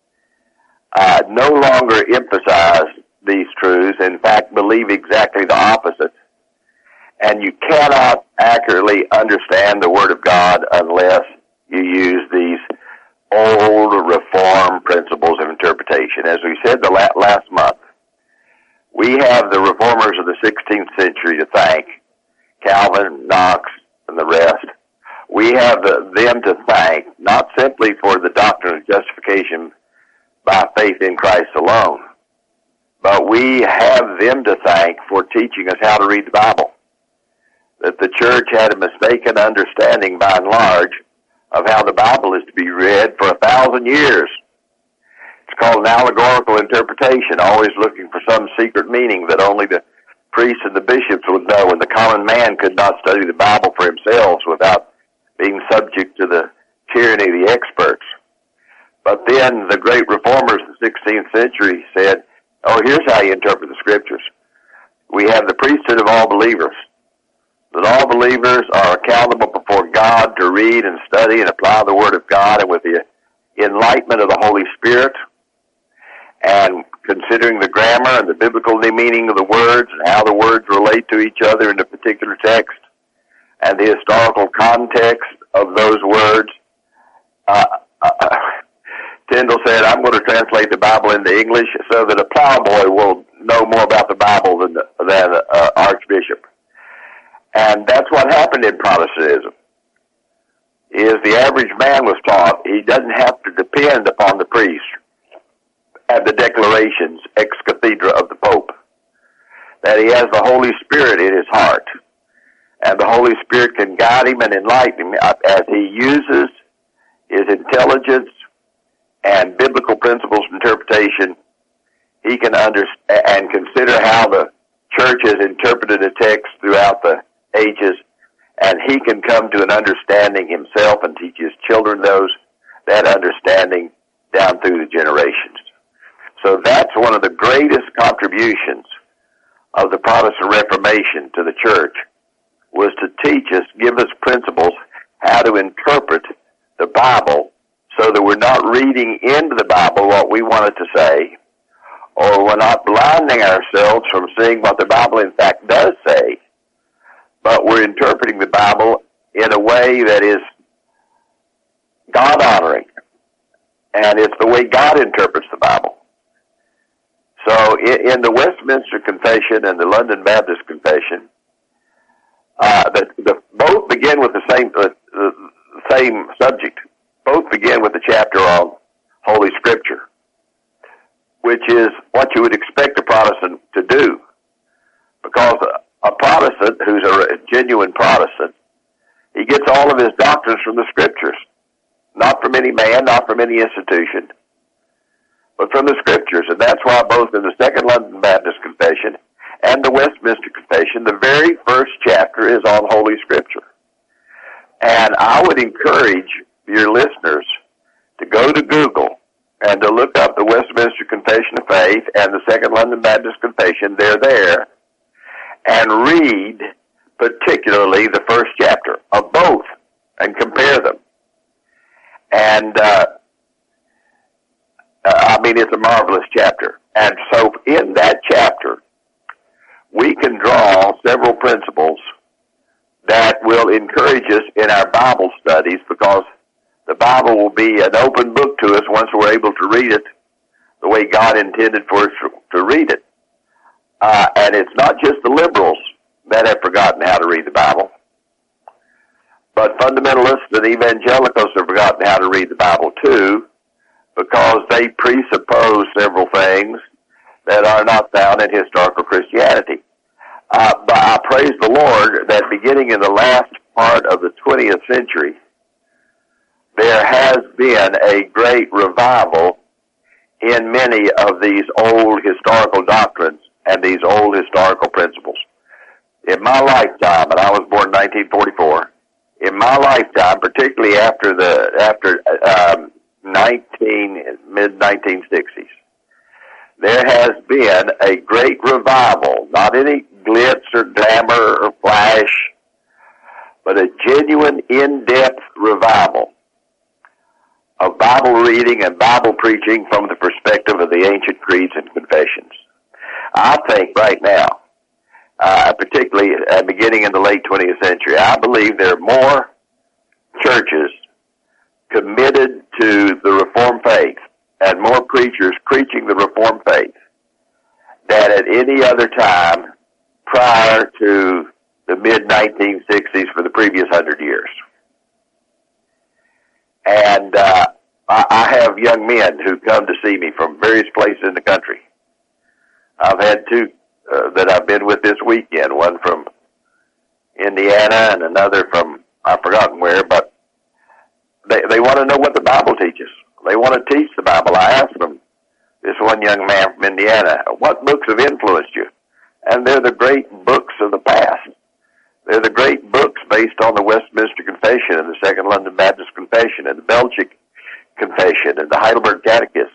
uh, no longer emphasize these truths, in fact, believe exactly the opposite. And you cannot accurately understand the Word of God unless you use these old Reformed principles of interpretation. As we said the la- last month, we have the Reformers of the sixteenth century to thank, Calvin, Knox, and the rest. We have the, them to thank, not simply for the doctrine of justification by faith in Christ alone, but we have them to thank for teaching us how to read the Bible. That the church had a mistaken understanding, by and large, of how the Bible is to be read for a thousand years. It's called an allegorical interpretation, always looking for some secret meaning that only the priests and the bishops would know, and the common man could not study the Bible for themselves without being subject to the tyranny of the experts. But then the great reformers of the sixteenth century said, oh, here's how you interpret the Scriptures. We have the priesthood of all believers. that all believers are accountable before God to read and study and apply the Word of God, and with the enlightenment of the Holy Spirit, and considering the grammar and the biblical meaning of the words and how the words relate to each other in a particular text, and the historical context of those words. Uh, uh, Tyndall said, I'm going to translate the Bible into English so that a plowboy will know more about the Bible than, than uh, Archbishop. And that's what happened in Protestantism, is the average man was taught he doesn't have to depend upon the priest and the declarations ex cathedra of the Pope, that he has the Holy Spirit in his heart, and the Holy Spirit can guide him and enlighten him as he uses his intelligence and biblical principles of interpretation. He can understand and consider how the church has interpreted a text throughout the ages, and he can come to an understanding himself and teach his children those that understanding down through the generations. So that's one of the greatest contributions of the Protestant Reformation to the church, was to teach us, give us principles how to interpret the Bible so that we're not reading into the Bible what we want it to say, or we're not blinding ourselves from seeing what the Bible in fact does say, but we're interpreting the Bible in a way that is God-honoring, and it's the way God interprets the Bible. So in, in the Westminster Confession and the London Baptist Confession, uh, the, the, both begin with the same, uh, the same subject. Both begin with the chapter on Holy Scripture, which is what you would expect a Protestant to do, because a, a Protestant who's a genuine Protestant, he gets all of his doctrines from the Scriptures, not from any man, not from any institution, but from the Scriptures. And that's why both in the Second London Baptist Confession and the Westminster Confession, the very first chapter is on Holy Scripture. And I would encourage your listeners to go to Google and to look up the Westminster Confession of Faith and the Second London Baptist Confession. They're there. And read particularly the first chapter of both and compare them. And, uh, I mean, it's a marvelous chapter. And so in that chapter, we can draw several principles that will encourage us in our Bible studies, because the Bible will be an open book to us once we're able to read it the way God intended for us to read it. Uh, and it's not just the liberals that have forgotten how to read the Bible, but fundamentalists and evangelicals have forgotten how to read the Bible too, because they presuppose several things that are not found in historical Christianity. Uh, but I praise the Lord that beginning in the last part of the twentieth century, there has been a great revival in many of these old historical doctrines and these old historical principles. In my lifetime, and I was born in nineteen forty-four, in my lifetime, particularly after the after um, nineteen mid nineteen sixties, there has been a great revival, not any glitz or glamour or flash, but a genuine in-depth revival of Bible reading and Bible preaching from the perspective of the ancient creeds and confessions. I think right now, uh, particularly uh, beginning in the late twentieth century, I believe there are more churches committed to the Reformed faith and more preachers preaching the Reformed faith than at any other time prior to the mid nineteen sixties for the previous hundred years. And uh, I, I have young men who come to see me from various places in the country. I've had two uh, that I've been with this weekend, one from Indiana and another from, I've forgotten where, but they, they want to know what the Bible teaches. They want to teach the Bible. I asked them, this one young man from Indiana, what books have influenced you? And they're the great books of the past. They're the great books based on the Westminster Confession and the Second London Baptist Confession and the Belgic Confession and the Heidelberg Catechism.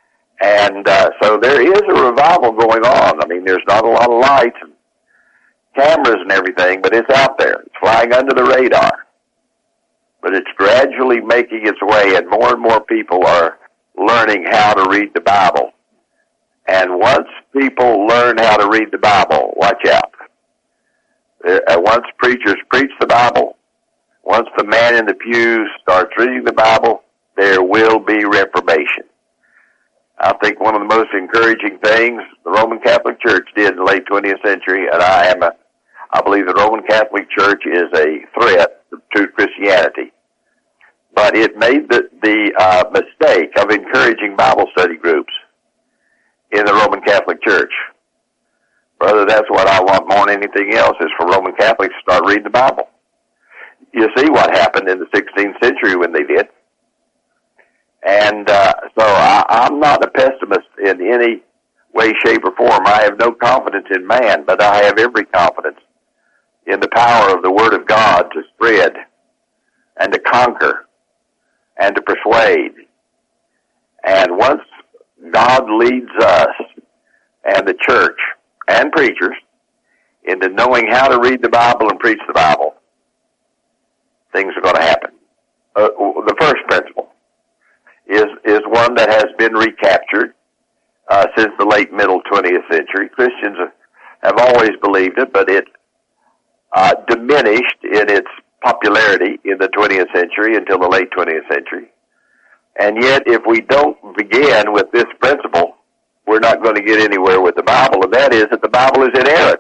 And uh, so there is a revival going on. I mean, there's not a lot of light. And cameras and everything, but it's out there. It's flying under the radar. But it's gradually making its way, and more and more people are learning how to read the Bible. And once people learn how to read the Bible, watch out. Uh, once preachers preach the Bible, once the man in the pew starts reading the Bible, there will be reprobation. I think one of the most encouraging things the Roman Catholic Church did in the late twentieth century, and I am a, I believe the Roman Catholic Church is a threat to Christianity. But it made the, the uh, mistake of encouraging Bible study groups in the Roman Catholic Church. Brother, that's what I want more than anything else, is for Roman Catholics to start reading the Bible. You see what happened in the sixteenth century when they did. And uh, so I, I'm not a pessimist in any way, shape, or form. I have no confidence in man, but I have every confidence in the power of the Word of God to spread and to conquer and to persuade. And once God leads us and the church and preachers into knowing how to read the Bible and preach the Bible, things are going to happen. Uh, the first principle is is one that has been recaptured uh, since the late middle twentieth century. Christians have always believed it, but it uh, diminished in its popularity in the twentieth century until the late twentieth century. And yet, if we don't begin with this principle, we're not going to get anywhere with the Bible, and that is that the Bible is inerrant.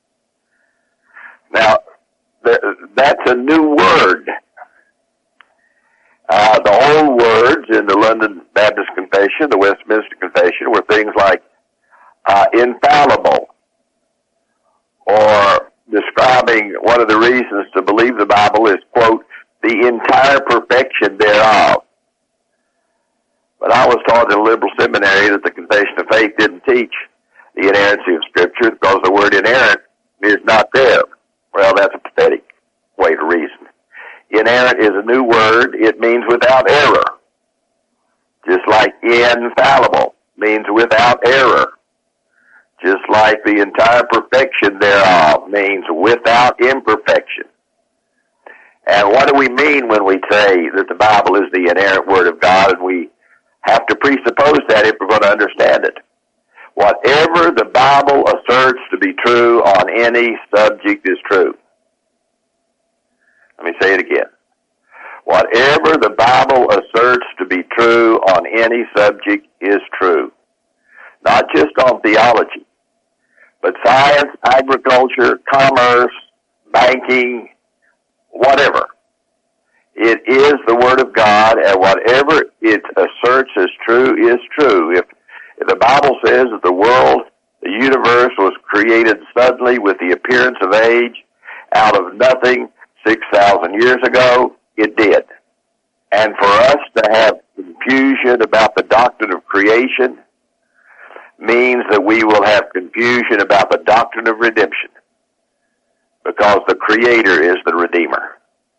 Now, that's a new word. Uh, the old words in the London Baptist Confession, the Westminster Confession, were things like uh, infallible, or describing one of the reasons to believe the Bible is, quote, the entire perfection thereof. But I was taught in a liberal seminary that the Confession of Faith didn't teach the inerrancy of Scripture because the word inerrant is not there. Well, that's a pathetic way to reason. Inerrant is a new word. It means without error. Just like infallible means without error. Just like the entire perfection thereof means without imperfection. And what do we mean when we say that the Bible is the inerrant Word of God, and we have to presuppose that if we're going to understand it? Whatever the Bible asserts to be true on any subject is true. Let me say it again. Whatever the Bible asserts to be true on any subject is true. Not just on theology, but science, agriculture, commerce, banking, whatever. It is the Word of God, and whatever it asserts as true is true. If, if the Bible says that the world, the universe, was created suddenly with the appearance of age out of nothing six thousand years ago, it did. And for us to have confusion about the doctrine of creation means that we will have confusion about the doctrine of redemption, because the Creator is the Redeemer.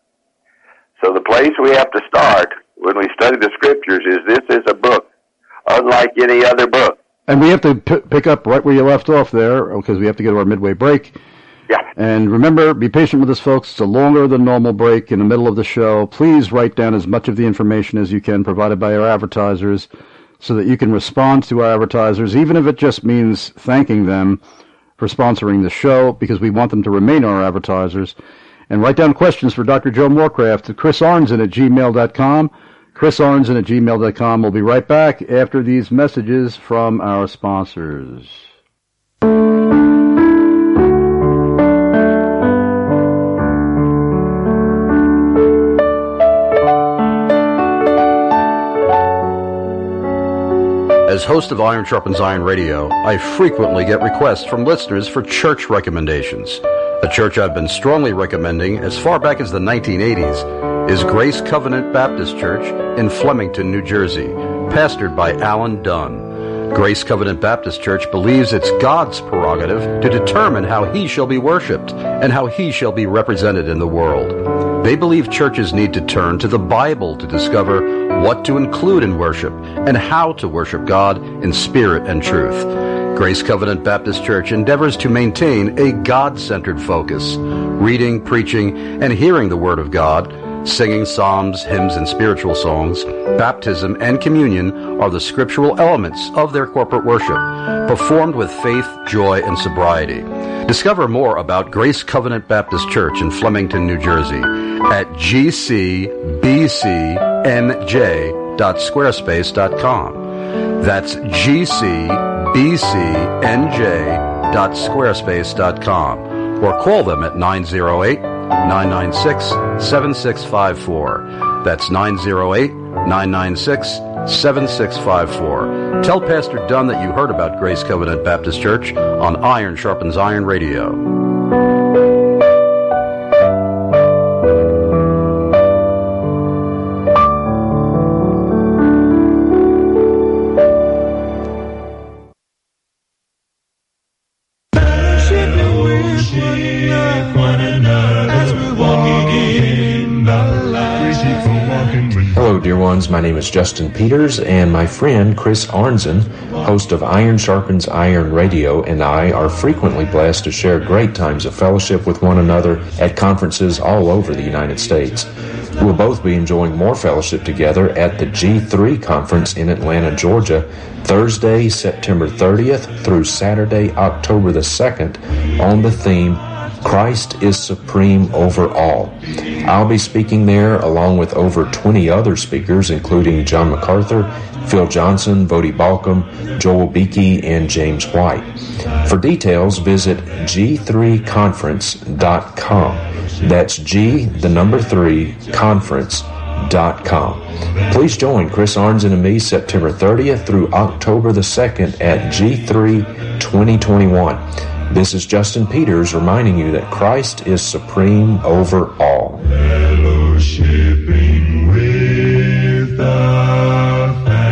So the place we have to start when we study the Scriptures is this is a book unlike any other book. And we have to p- pick up right where you left off there, because we have to get to our midway break. Yeah. And remember, be patient with us, folks. It's a longer than normal break in the middle of the show. Please write down as much of the information as you can provided by our advertisers so that you can respond to our advertisers, even if it just means thanking them for sponsoring the show, because we want them to remain our advertisers. And write down questions for Doctor Joe Morecraft at chris arnzen at gmail dot com. chris arnzen at gmail dot com. We'll be right back after these messages from our sponsors. As host of Iron Sharpens Iron Radio, I frequently get requests from listeners for church recommendations. The church I've been strongly recommending as far back as the nineteen eighties is Grace Covenant Baptist Church in Flemington, New Jersey, pastored by Alan Dunn. Grace Covenant Baptist Church believes it's God's prerogative to determine how He shall be worshipped and how He shall be represented in the world. They believe churches need to turn to the Bible to discover what to include in worship and how to worship God in spirit and truth. Grace Covenant Baptist Church endeavors to maintain a God-centered focus, reading, preaching, and hearing the Word of God. Singing psalms, hymns, and spiritual songs, baptism, and communion are the scriptural elements of their corporate worship, performed with faith, joy, and sobriety. Discover more about Grace Covenant Baptist Church in Flemington, New Jersey at g c b c n j dot squarespace dot com. That's g c b c n j dot squarespace dot com, or call them at nine oh eight, nine nine six, seven six five four. That's nine oh eight, nine nine six, seven six five four. Tell Pastor Dunn that you heard about Grace Covenant Baptist Church on Iron Sharpens Iron Radio. Hello, dear ones. My name is Justin Peters, and my friend Chris Arnzen, host of Iron Sharpens Iron Radio, and I are frequently blessed to share great times of fellowship with one another at conferences all over the United States. We'll both be enjoying more fellowship together at the G three Conference in Atlanta, Georgia, Thursday, September thirtieth through Saturday, October the second, on the theme, Christ is Supreme Over All. I'll be speaking there along with over twenty other speakers, including John MacArthur, Phil Johnson, Vodi Balcom, Joel Beakey, and James White. For details, visit g three conference dot com. That's G, the number three, conference dot com. Please join Chris Arnzen and me September thirtieth through October the second at G three twenty twenty-one. This is Justin Peters reminding you that Christ is supreme over all. Fellowshipping with the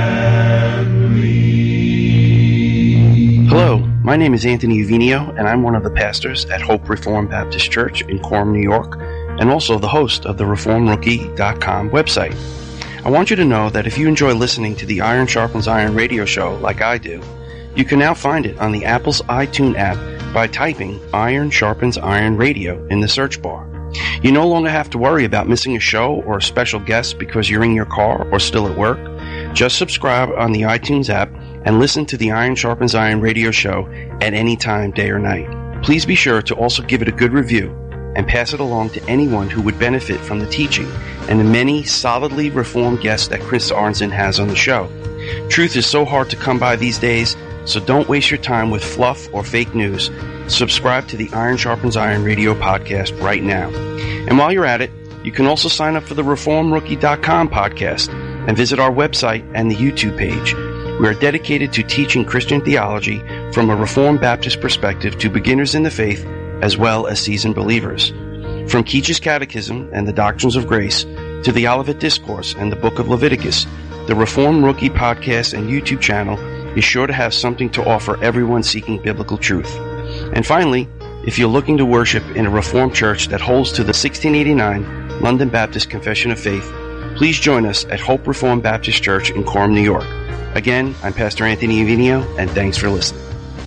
family. Hello, my name is Anthony Uvinio, and I'm one of the pastors at Hope Reformed Baptist Church in Quorum, New York, and also the host of the reform rookie dot com website. I want you to know that if you enjoy listening to the Iron Sharpens Iron radio show like I do, you can now find it on the Apple's iTunes app by typing Iron Sharpens Iron Radio in the search bar. You no longer have to worry about missing a show or a special guest because you're in your car or still at work. Just subscribe on the iTunes app and listen to the Iron Sharpens Iron radio show at any time, day or night. Please be sure to also give it a good review and pass it along to anyone who would benefit from the teaching and the many solidly reformed guests that Chris Arnzen has on the show. Truth is so hard to come by these days, so don't waste your time with fluff or fake news. Subscribe to the Iron Sharpens Iron radio podcast right now. And while you're at it, you can also sign up for the reform rookie dot com podcast and visit our website and the YouTube page. We are dedicated to teaching Christian theology from a Reformed Baptist perspective to beginners in the faith as well as seasoned believers. From Keach's Catechism and the Doctrines of Grace to the Olivet Discourse and the Book of Leviticus, the Reform Rookie podcast and YouTube channel is sure to have something to offer everyone seeking biblical truth. And finally, if you're looking to worship in a Reformed church that holds to the sixteen eighty-nine London Baptist Confession of Faith, please join us at Hope Reformed Baptist Church in Quorum, New York. Again, I'm Pastor Anthony Uvinio, and thanks for listening.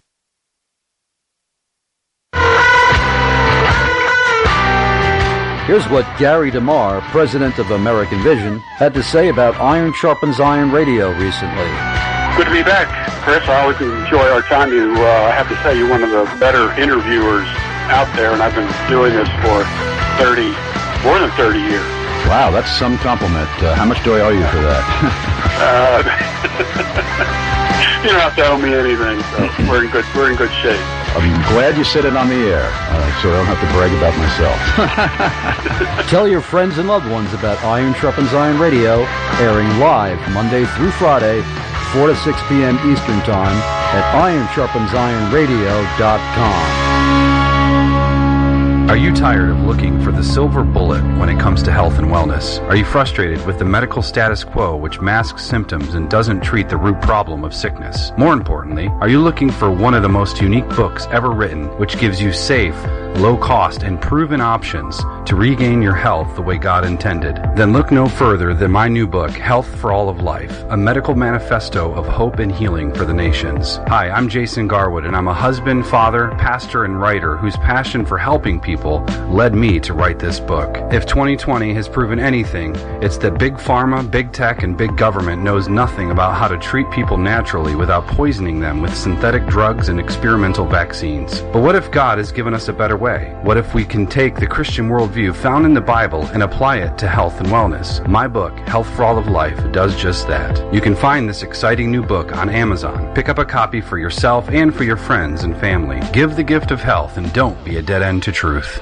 Here's what Gary DeMar, president of American Vision, had to say about Iron Sharpens Iron Radio recently. Good to be back, Chris. I always enjoy our time. You, uh, I have to say, you're one of the better interviewers out there, and I've been doing this for thirty, more than thirty years. Wow, that's some compliment. Uh, how much do I owe you for that? uh, you don't have to owe me anything, so we're in good, we're in good shape. I'm glad you said it on the air, uh, so I don't have to brag about myself. Tell your friends and loved ones about Iron Sharpens Iron Radio, airing live Monday through Friday, four to six p.m. Eastern Time at iron sharpens iron radio dot com. Are you tired of looking for the silver bullet when it comes to health and wellness? Are you frustrated with the medical status quo which masks symptoms and doesn't treat the root problem of sickness? More importantly, are you looking for one of the most unique books ever written which gives you safe, low cost, and proven options to regain your health the way God intended, then look no further than my new book, Health for All of Life, a medical manifesto of hope and healing for the nations. Hi, I'm Jason Garwood, and I'm a husband, father, pastor, and writer whose passion for helping people led me to write this book. If twenty twenty has proven anything, it's that big pharma, big tech, and big government knows nothing about how to treat people naturally without poisoning them with synthetic drugs and experimental vaccines. But what if God has given us a better way? What if we can take the Christian worldview found in the Bible and apply it to health and wellness? My book, Health for All of Life, does just that. You can find this exciting new book on Amazon. Pick up a copy for yourself and for your friends and family. Give the gift of health and don't be a dead end to truth.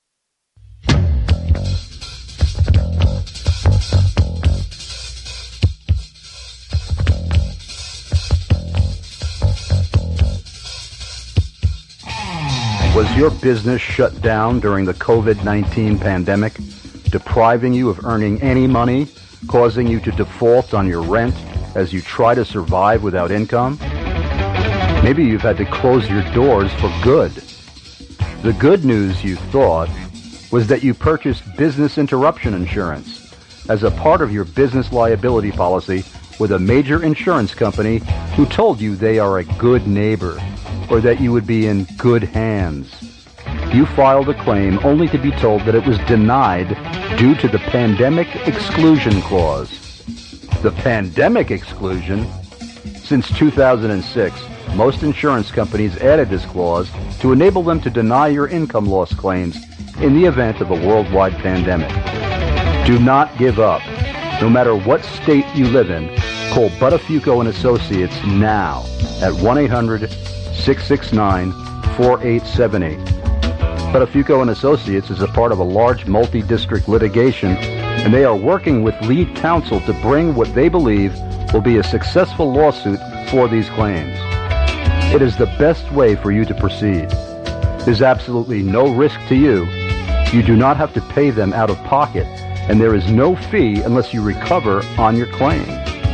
Was your business shut down during the covid nineteen pandemic, depriving you of earning any money, causing you to default on your rent as you try to survive without income? Maybe you've had to close your doors for good. The good news, you thought, was that you purchased business interruption insurance as a part of your business liability policy with a major insurance company who told you they are a good neighbor, or that you would be in good hands. You filed a claim only to be told that it was denied due to the Pandemic Exclusion Clause. The Pandemic Exclusion? Since two thousand six, most insurance companies added this clause to enable them to deny your income loss claims in the event of a worldwide pandemic. Do not give up. No matter what state you live in, call Buttafuoco and Associates now at one eight hundred six six nine four eight seven eight. Buttafuoco and Associates is a part of a large multi-district litigation, and they are working with lead counsel to bring what they believe will be a successful lawsuit for these claims. It is the best way for you to proceed. There's absolutely no risk to you. You do not have to pay them out of pocket, and there is no fee unless you recover on your claim.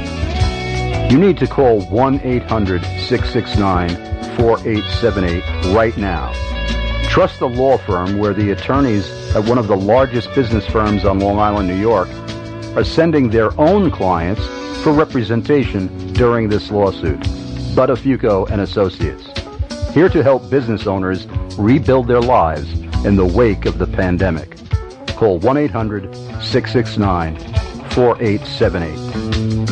You need to call one eight hundred six six nine four eight seven eight right now. Trust the law firm where the attorneys at one of the largest business firms on Long Island, New York, are sending their own clients for representation during this lawsuit. Buttafuoco and Associates, here to help business owners rebuild their lives in the wake of the pandemic. Call one eight hundred six six nine four eight seven eight.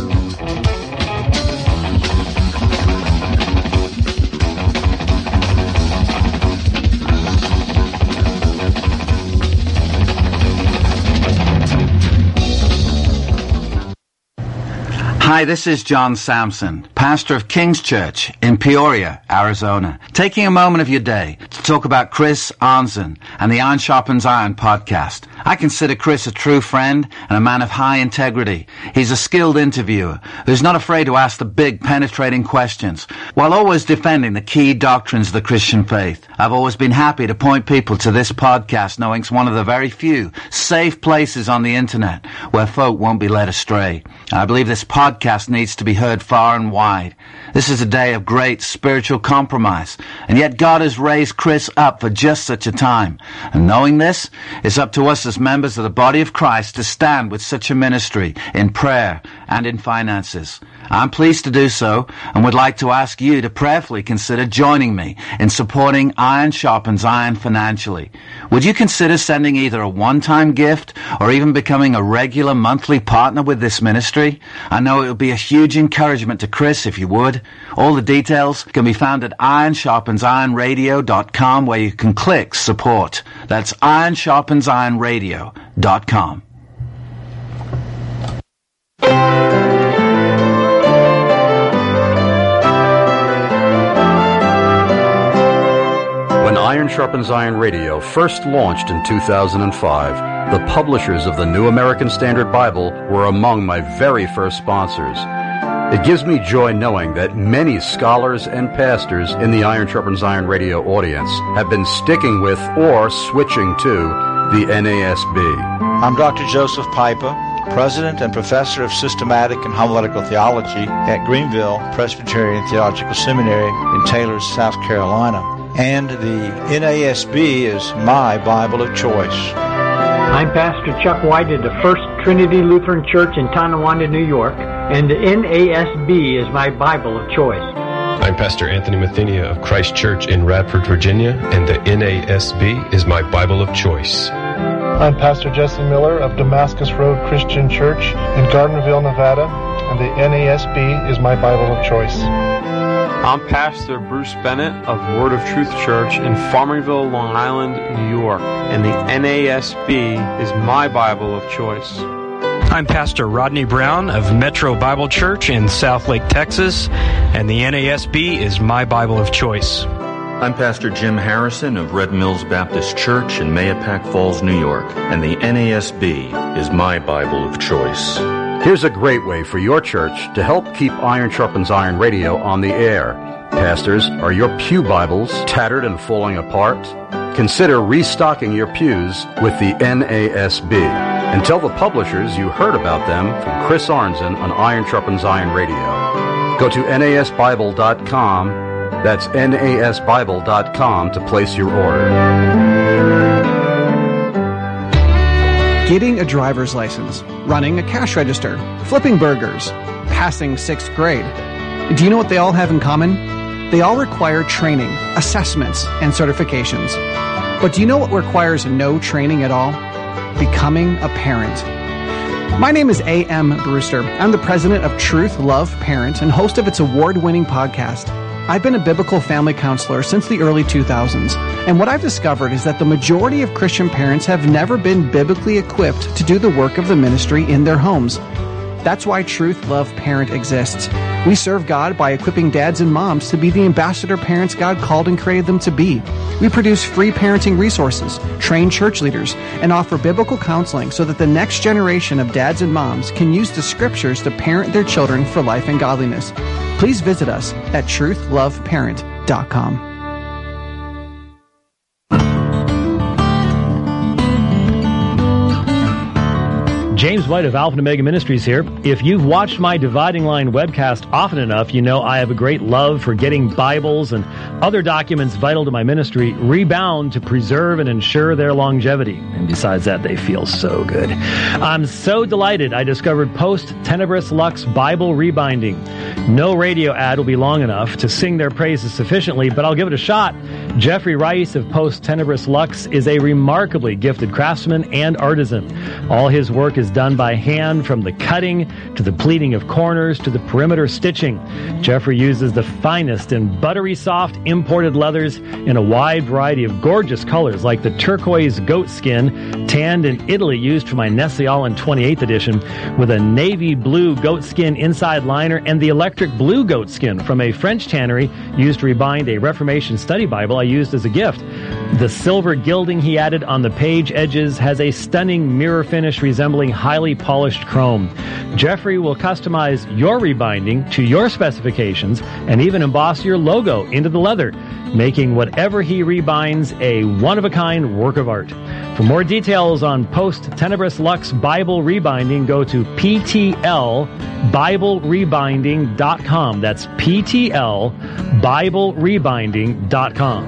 Hi, this is John Sampson, pastor of King's Church in Peoria, Arizona, taking a moment of your day to talk about Chris Arnzen and the Iron Sharpens Iron podcast. I consider Chris a true friend and a man of high integrity. He's a skilled interviewer who's not afraid to ask the big, penetrating questions while always defending the key doctrines of the Christian faith. I've always been happy to point people to this podcast, knowing it's one of the very few safe places on the internet where folk won't be led astray. I believe this podcast Podcast needs to be heard far and wide. This is a day of great spiritual compromise, and yet God has raised Chris up for just such a time. And knowing this, it's up to us as members of the body of Christ to stand with such a ministry in prayer and in finances. I'm pleased to do so and would like to ask you to prayerfully consider joining me in supporting Iron Sharpens Iron financially. Would you consider sending either a one-time gift or even becoming a regular monthly partner with this ministry? I know it would be a huge encouragement to Chris if you would. All the details can be found at iron sharpens iron radio dot com, where you can click support. That's iron sharpens iron radio dot com. When Iron Sharpens Iron Radio first launched in two thousand five, the publishers of the New American Standard Bible were among my very first sponsors. It gives me joy knowing that many scholars and pastors in the Iron Sharpens Iron Radio audience have been sticking with or switching to the N A S B. I'm Doctor Joseph Piper, President and Professor of Systematic and Homiletical Theology at Greenville Presbyterian Theological Seminary in Taylor, South Carolina. and the N A S B is my Bible of choice. I'm Pastor Chuck White of the First Trinity Lutheran Church in Tonawanda, New York, and the N A S B is my Bible of choice. I'm Pastor Anthony Mathenia of Christ Church in Radford, Virginia, and the N A S B is my Bible of choice. I'm Pastor Jesse Miller of Damascus Road Christian Church in Gardnerville, Nevada, and the N A S B is my Bible of choice. I'm Pastor Bruce Bennett of Word of Truth Church in Farmingville, Long Island, New York, and the N A S B is my Bible of choice. I'm Pastor Rodney Brown of Metro Bible Church in Southlake, Texas, and the N A S B is my Bible of choice. I'm Pastor Jim Harrison of Red Mills Baptist Church in Mahopac Falls, New York, and the N A S B is my Bible of choice. Here's a great way for your church to help keep Iron Sharpens Iron Radio on the air. Pastors, are your pew Bibles tattered and falling apart? Consider restocking your pews with the N A S B. And tell the publishers you heard about them from Chris Arnzen on Iron Sharpens Iron Radio. Go to N A S Bible dot com. That's N A S Bible dot com to place your order. Getting a driver's license, running a cash register, flipping burgers, passing sixth grade. Do you know what they all have in common? They all require training, assessments, and certifications. But do you know what requires no training at all? Becoming a parent. My name is A M Brewster. I'm the president of Truth, Love, Parent, and host of its award-winning podcast. I've been a biblical family counselor since the early two thousands, and what I've discovered is that the majority of Christian parents have never been biblically equipped to do the work of the ministry in their homes. That's why Truth, Love, Parent exists. We serve God by equipping dads and moms to be the ambassador parents God called and created them to be. We produce free parenting resources, train church leaders, and offer biblical counseling so that the next generation of dads and moms can use the scriptures to parent their children for life and godliness. Please visit us at truth love parent dot com. James White of Alpha and Omega Ministries here. If you've watched my Dividing Line webcast often enough, you know I have a great love for getting Bibles and other documents vital to my ministry rebound to preserve and ensure their longevity. And besides that, they feel so good. I'm so delighted I discovered Post Tenebris Lux Bible Rebinding. No radio ad will be long enough to sing their praises sufficiently, but I'll give it a shot. Jeffrey Rice of Post Tenebris Lux is a remarkably gifted craftsman and artisan. All his work is done by hand, from the cutting to the pleating of corners to the perimeter stitching. Jeffrey uses the finest and buttery soft imported leathers in a wide variety of gorgeous colors, like the turquoise goat skin tanned in Italy used for my Nestle All-in twenty-eighth edition, with a navy blue goat skin inside liner, and the electric blue goat skin from a French tannery used to rebind a Reformation study Bible I used as a gift. The silver gilding he added on the page edges has a stunning mirror finish resembling highly polished chrome. Jeffrey will customize your rebinding to your specifications and even emboss your logo into the leather, making whatever he rebinds a one-of-a-kind work of art. For more details on Post Tenebris Lux Bible Rebinding, go to P T L Bible Rebinding dot com. That's P T L Bible Rebinding dot com.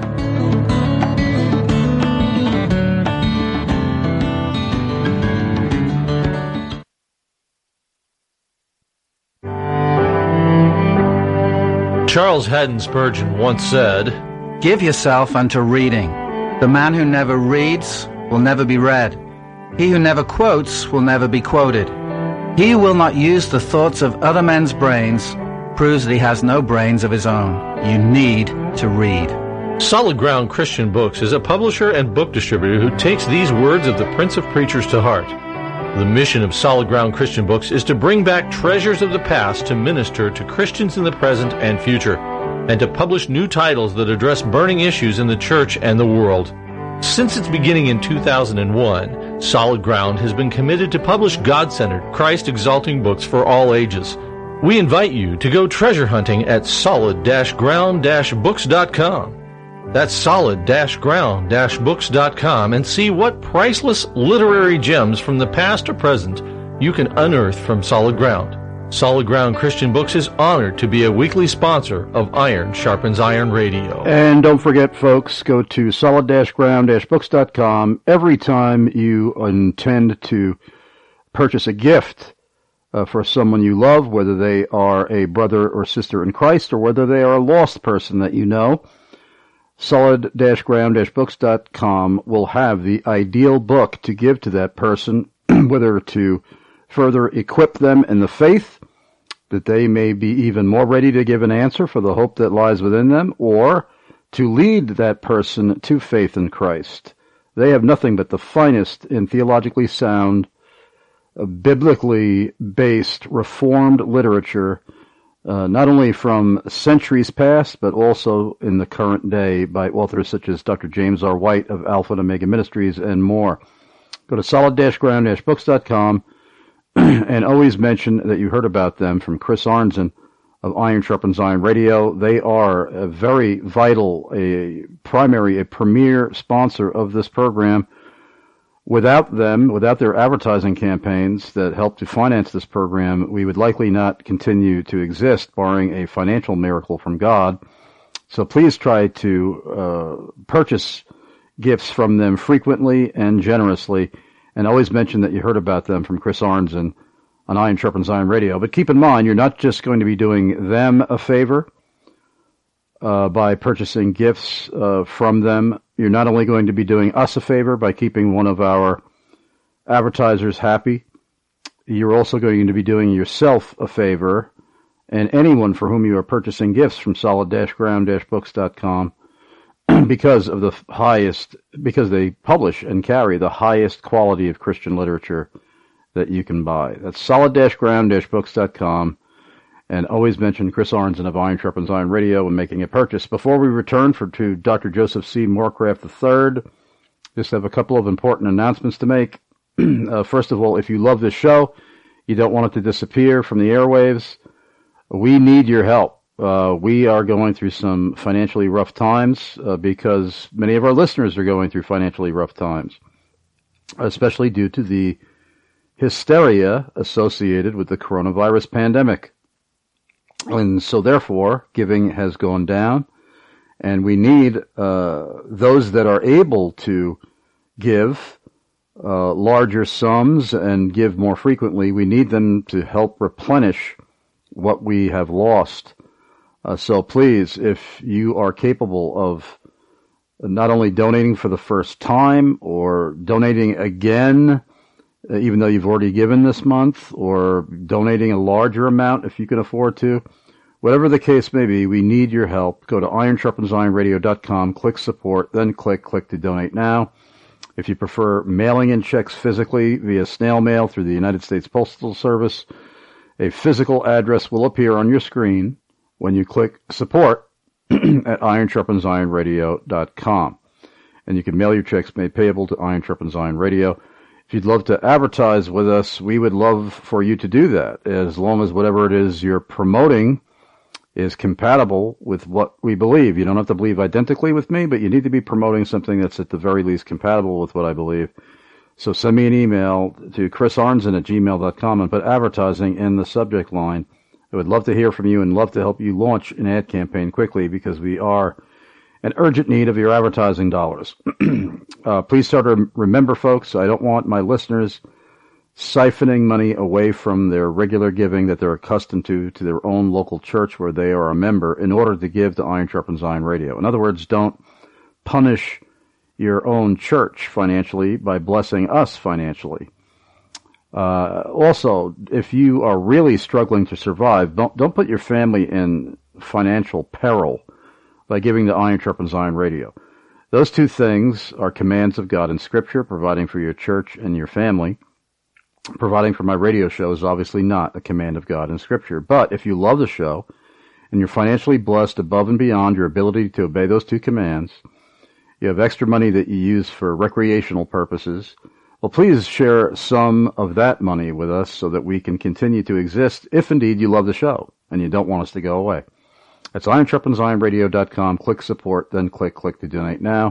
Charles Haddon Spurgeon once said, "Give yourself unto reading. The man who never reads will never be read. He who never quotes will never be quoted. He who will not use the thoughts of other men's brains proves that he has no brains of his own. You need to read." Solid Ground Christian Books is a publisher and book distributor who takes these words of the Prince of Preachers to heart. The mission of Solid Ground Christian Books is to bring back treasures of the past to minister to Christians in the present and future, and to publish new titles that address burning issues in the church and the world. Since its beginning in two thousand one, Solid Ground has been committed to publish God-centered, Christ-exalting books for all ages. We invite you to go treasure hunting at solid ground books dot com. That's solid ground books dot com, and see what priceless literary gems from the past or present you can unearth from Solid Ground. Solid Ground Christian Books is honored to be a weekly sponsor of Iron Sharpens Iron Radio. And don't forget, folks, go to solid ground books dot com every time you intend to purchase a gift uh, for someone you love, whether they are a brother or sister in Christ or whether they are a lost person that you know. solid ground books dot com will have the ideal book to give to that person, whether to further equip them in the faith, that they may be even more ready to give an answer for the hope that lies within them, or to lead that person to faith in Christ. They have nothing but the finest in theologically sound, uh, biblically based, reformed literature, uh, not only from centuries past, but also in the current day by authors such as Doctor James R. White of Alpha and Omega Ministries and more. Go to solid ground books dot com and always mention that you heard about them from Chris Arnzen of Iron Sharpens Iron Radio. They are a very vital, a primary, a premier sponsor of this program. Without them, without their advertising campaigns that help to finance this program, we would likely not continue to exist, barring a financial miracle from God. So please try to uh, purchase gifts from them frequently and generously. And always mention that you heard about them from Chris Arnzen on Iron Sharpens Iron Radio. But keep in mind, you're not just going to be doing them a favor uh, by purchasing gifts uh, from them. You're not only going to be doing us a favor by keeping one of our advertisers happy, you're also going to be doing yourself a favor and anyone for whom you are purchasing gifts from solid ground books dot com. Because of the highest, because they publish and carry the highest quality of Christian literature that you can buy. That's solid ground books dot com. And always mention Chris Arnzen of Iron Sharpens Iron Radio when making a purchase. Before we return for to Doctor Joseph C. Morecraft the third, just have a couple of important announcements to make. uh, first of all, if you love this show, you don't want it to disappear from the airwaves, we need your help. Uh, we are going through some financially rough times uh, because many of our listeners are going through financially rough times, especially due to the hysteria associated with the coronavirus pandemic. And so therefore, giving has gone down, and we need uh, those that are able to give uh, larger sums and give more frequently. We need them to help replenish what we have lost. Uh, so please, if you are capable of not only donating for the first time or donating again, uh, even though you've already given this month, or donating a larger amount if you can afford to, whatever the case may be, we need your help. Go to iron sharpens iron radio dot com, click support, then click click to donate now. If you prefer mailing in checks physically via snail mail through the United States Postal Service, a physical address will appear on your screen when you click support at iron sharpens iron radio dot com. And you can mail your checks made payable to Iron Sharpens Iron Radio. If you'd love to advertise with us, we would love for you to do that, as long as whatever it is you're promoting is compatible with what we believe. You don't have to believe identically with me, but you need to be promoting something that's at the very least compatible with what I believe. So send me an email to chris arnzen at gmail dot com and put advertising in the subject line. I would love to hear from you and love to help you launch an ad campaign quickly, because we are in urgent need of your advertising dollars. uh, please start to remember, folks, I don't want my listeners siphoning money away from their regular giving that they're accustomed to, to their own local church where they are a member, in order to give to Iron Sharpens Iron Radio. In other words, don't punish your own church financially by blessing us financially. Uh, also, if you are really struggling to survive, don't, don't put your family in financial peril by giving to Iron Sharpens Iron Radio. Those two things are commands of God in Scripture, providing for your church and your family. Providing for my radio show is obviously not a command of God in Scripture. But if you love the show and you're financially blessed above and beyond your ability to obey those two commands, you have extra money that you use for recreational purposes, well, please share some of that money with us so that we can continue to exist, if indeed you love the show and you don't want us to go away. That's iron sharpens iron radio dot com. Click support, then click click to donate now.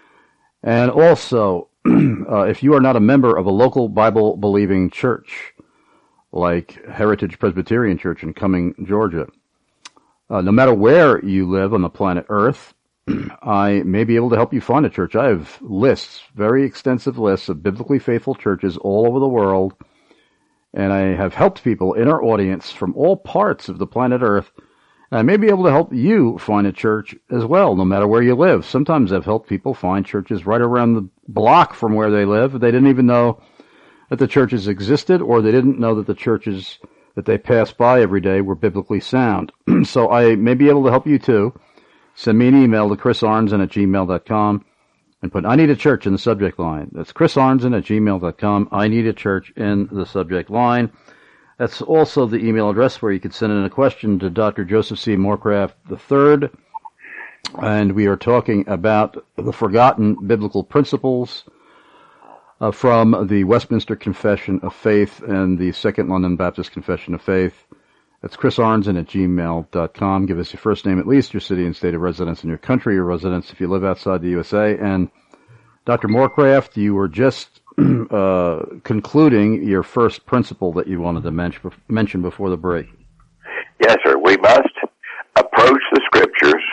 And also, uh, if you are not a member of a local Bible-believing church, like Heritage Presbyterian Church in Cumming, Georgia. Uh, no matter where you live on the planet Earth, I may be able to help you find a church. I have lists, very extensive lists of biblically faithful churches all over the world, and I have helped people in our audience from all parts of the planet Earth. And I may be able to help you find a church as well, no matter where you live. Sometimes I've helped people find churches right around the block from where they live. They didn't even know that the churches existed, or they didn't know that the churches that they passed by every day were biblically sound. So I may be able to help you too. Send me an email to chris arnzen at gmail dot com and put I need a church in the subject line. That's chris arnzen at gmail dot com. I need a church in the subject line. That's also the email address where you can send in a question to Doctor Joseph C. Morecraft the third. And we are talking about the forgotten biblical principles uh, from the Westminster Confession of Faith and the Second London Baptist Confession of Faith. That's chris arnzen at gmail dot com. Give us your first name, at least your city and state of residence, and your country of residence if you live outside the U S A. And Doctor Morecraft, you were just uh, concluding your first principle that you wanted to mention, mention before the break. Yes, sir. We must approach the Scriptures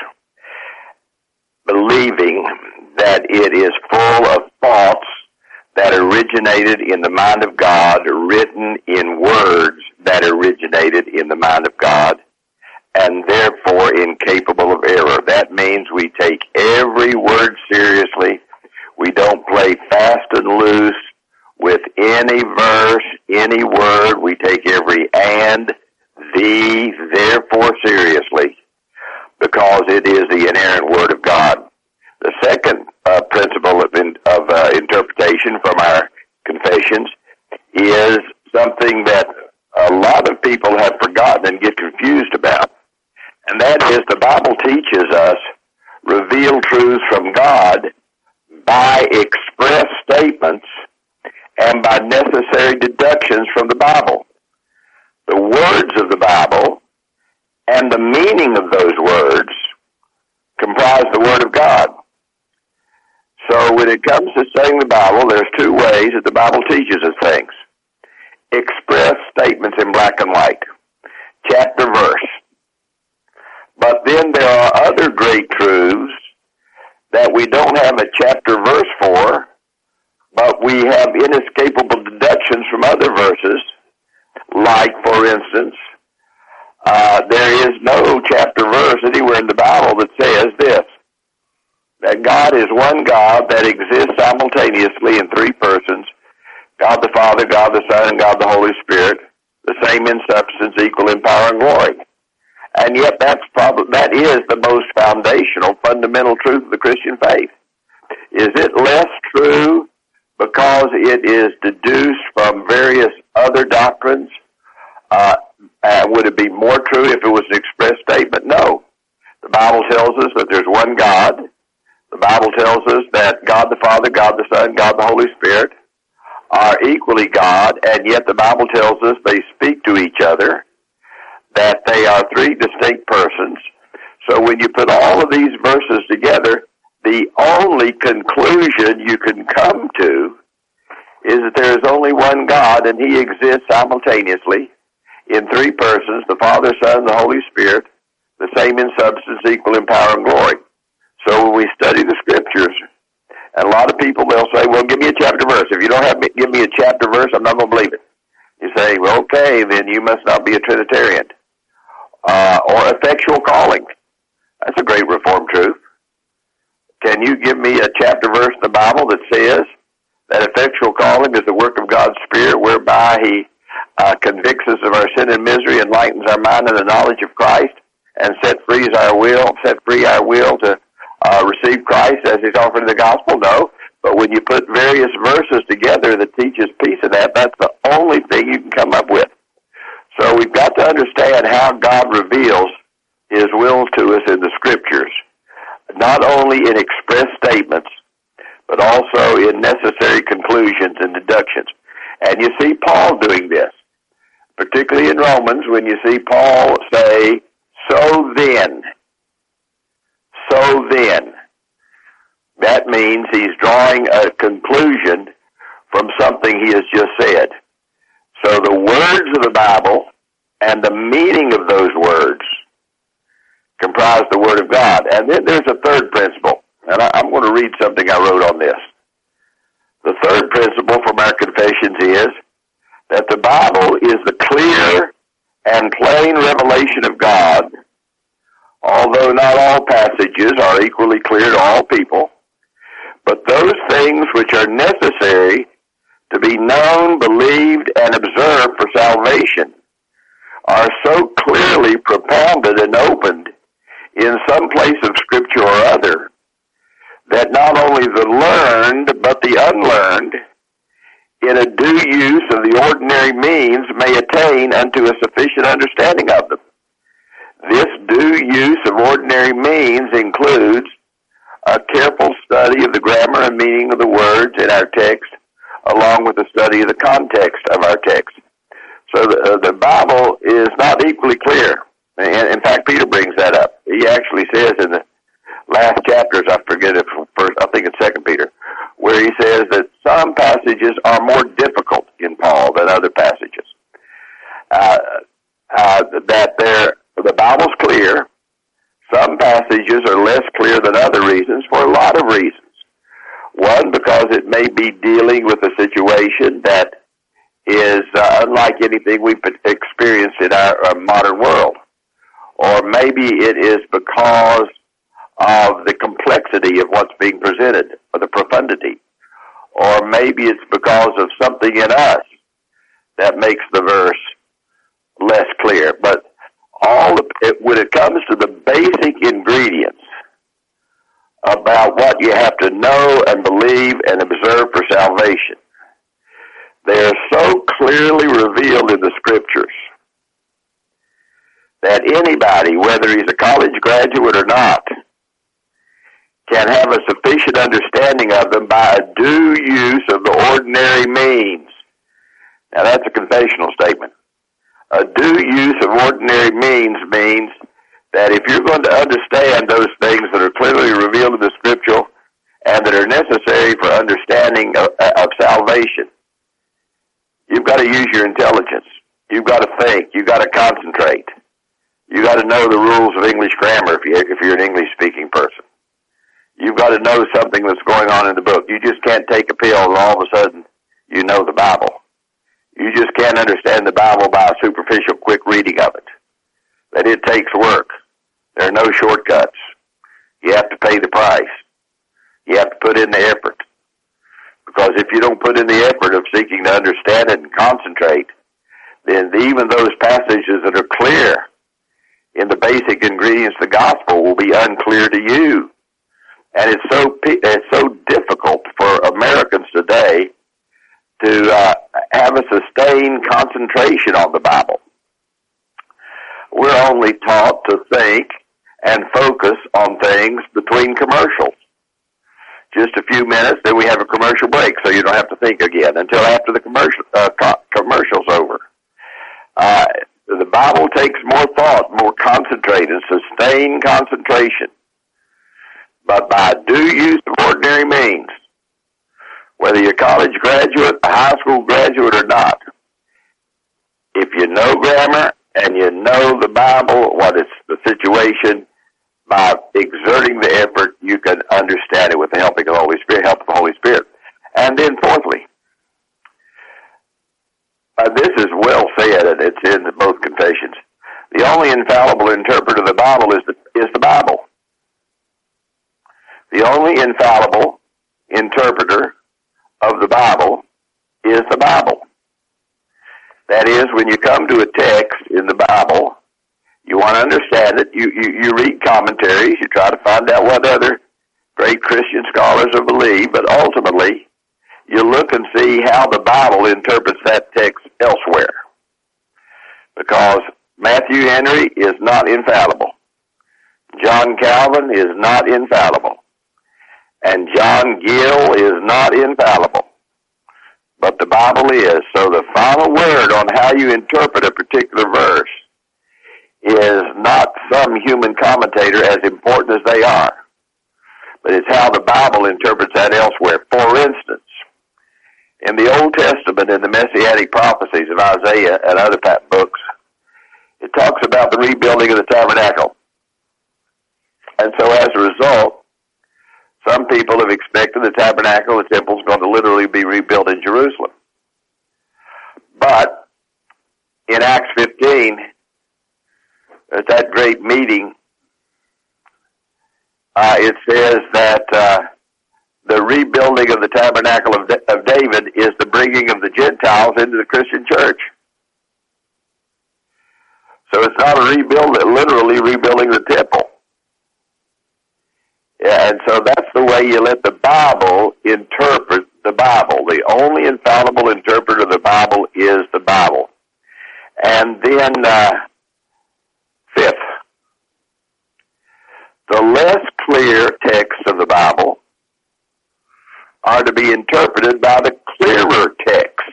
believing that it is full of thoughts that originated in the mind of God, written in words that originated in the mind of God, and therefore incapable of error. That means we take every word seriously. We don't play fast and loose with any verse, any word. We take every and, the, therefore seriously, because it is the inerrant Word of God. The second uh, principle of, in, of uh, interpretation from our confessions is something that a lot of people have forgotten and get confused about, and that is the Bible teaches us revealed truths from God by express statements and by necessary deductions from the Bible. The words of the Bible and the meaning of those words comprise the Word of God. So when it comes to studying the Bible, there's two ways that the Bible teaches us things. Express statements in black and white, chapter, verse. But then there are other great truths that we don't have a chapter verse for, but we have inescapable deductions from other verses, like, for instance, uh, there is no chapter verse anywhere in the Bible that says this, that God is one God that exists simultaneously in three persons, God the Father, God the Son, and God the Holy Spirit, the same in substance, equal in power and glory. And yet that's probably, that is the most foundational, fundamental truth of the Christian faith. Is it less true because it is deduced from various other doctrines? Uh, uh, would it be more true if it was an express statement? No. The Bible tells us that there's one God. The Bible tells us that God the Father, God the Son, God the Holy Spirit are equally God, and yet the Bible tells us they speak to each other, that they are three distinct persons. So when you put all of these verses together, the only conclusion you can come to is that there is only one God, and He exists simultaneously in three persons, the Father, Son, and the Holy Spirit, the same in substance, equal in power and glory. So when we study the Scriptures, and a lot of people, they'll say, well, give me a chapter verse. If you don't have me, give me a chapter verse, I'm not going to believe it. You say, well, okay, then you must not be a Trinitarian. Uh, or effectual calling. That's a great Reformed truth. Can you give me a chapter verse in the Bible that says that effectual calling is the work of God's Spirit, whereby He uh, convicts us of our sin and misery, enlightens our mind in the knowledge of Christ, and set free our will, set free our will to uh, receive Christ as He's offered in the gospel? No. But when you put various verses together that teaches piece of that, that's the only thing you can come up with. So we've got to understand how God reveals His will to us in the Scriptures, not only in express statements, but also in necessary conclusions and deductions. And you see Paul doing this, particularly in Romans, when you see Paul say, so then, so then. That means he's drawing a conclusion from something he has just said. So the words of the Bible and the meaning of those words comprise the Word of God. And then there's a third principle, and I, I'm going to read something I wrote on this. The third principle from our confessions is that the Bible is the clear and plain revelation of God, although not all passages are equally clear to all people, but those things which are necessary to be known, believed, and observed for salvation are so clearly propounded and opened in some place of Scripture or other that not only the learned but the unlearned, in a due use of the ordinary means, may attain unto a sufficient understanding of them. This due use of ordinary means includes a careful study of the grammar and meaning of the words in our text, along with the study of the context of our text. So the, uh, the Bible is not equally clear. And in fact, Peter brings that up. He actually says in the last chapters, I forget if first, I think it's Second Peter, where he says that some passages are more difficult in Paul than other passages. Uh, uh, that they're, the Bible's clear. Some passages are less clear than other reasons for a lot of reasons. One, because it may be dealing with a situation that is uh, unlike anything we've experienced in our, our modern world. Or maybe it is because of the complexity of what's being presented, or the profundity. Or maybe it's because of something in us that makes the verse less clear. But all the, it, when it comes to the basic ingredients about what you have to know and believe and observe for salvation, they are so clearly revealed in the Scriptures that anybody, whether he's a college graduate or not, can have a sufficient understanding of them by a due use of the ordinary means. Now that's a confessional statement. A due use of ordinary means means that if you're going to understand those things that are clearly revealed in the Scripture and that are necessary for understanding of, of salvation, you've got to use your intelligence. You've got to think. You've got to concentrate. You've got to know the rules of English grammar if, you, if you're an English-speaking person. You've got to know something that's going on in the book. You just can't take a pill and all of a sudden you know the Bible. You just can't understand the Bible by a superficial, quick reading of it. That it takes work. There are no shortcuts. You have to pay the price. You have to put in the effort. Because if you don't put in the effort of seeking to understand it and concentrate, then even those passages that are clear in the basic ingredients of the gospel will be unclear to you. And it's so it's so difficult for Americans today to uh, have a sustained concentration on the Bible. We're only taught to think and focus on things between commercials. Just a few minutes, then we have a commercial break, so you don't have to think again until after the commercial uh, co- commercial's over. Uh, the Bible takes more thought, more concentrated, sustained concentration. But by due use of ordinary means, whether you're a college graduate, a high school graduate or not, if you know grammar and you know the Bible, what is the situation, by exerting the effort, you can understand it with the helping of the Holy Spirit, help of the Holy Spirit. And then fourthly, uh, this is well said, and it's in both confessions. The only infallible interpreter of the Bible is the, is the Bible. The only infallible interpreter of the Bible is the Bible. That is, when you come to a text in the Bible, you want to understand it, you, you, you read commentaries, you try to find out what other great Christian scholars have believed, but ultimately, you look and see how the Bible interprets that text elsewhere. Because Matthew Henry is not infallible. John Calvin is not infallible. And John Gill is not infallible. But the Bible is. So the final word on how you interpret a particular verse is not some human commentator, as important as they are, but it's how the Bible interprets that elsewhere. For instance, In the Old Testament, in the Messianic prophecies of Isaiah and other books, it talks about the rebuilding of the tabernacle. And so as a result, some people have expected the tabernacle, the temple, is going to literally be rebuilt in Jerusalem. But in Acts fifteen, at that great meeting, uh, it says that uh, the rebuilding of the tabernacle of, of David is the bringing of the Gentiles into the Christian church. So it's not a rebuild, literally rebuilding the temple. Yeah, and so that's the way you let the Bible interpret the Bible. The only infallible interpreter of the Bible is the Bible. And then, uh, fifth, the less clear texts of the Bible are to be interpreted by the clearer texts.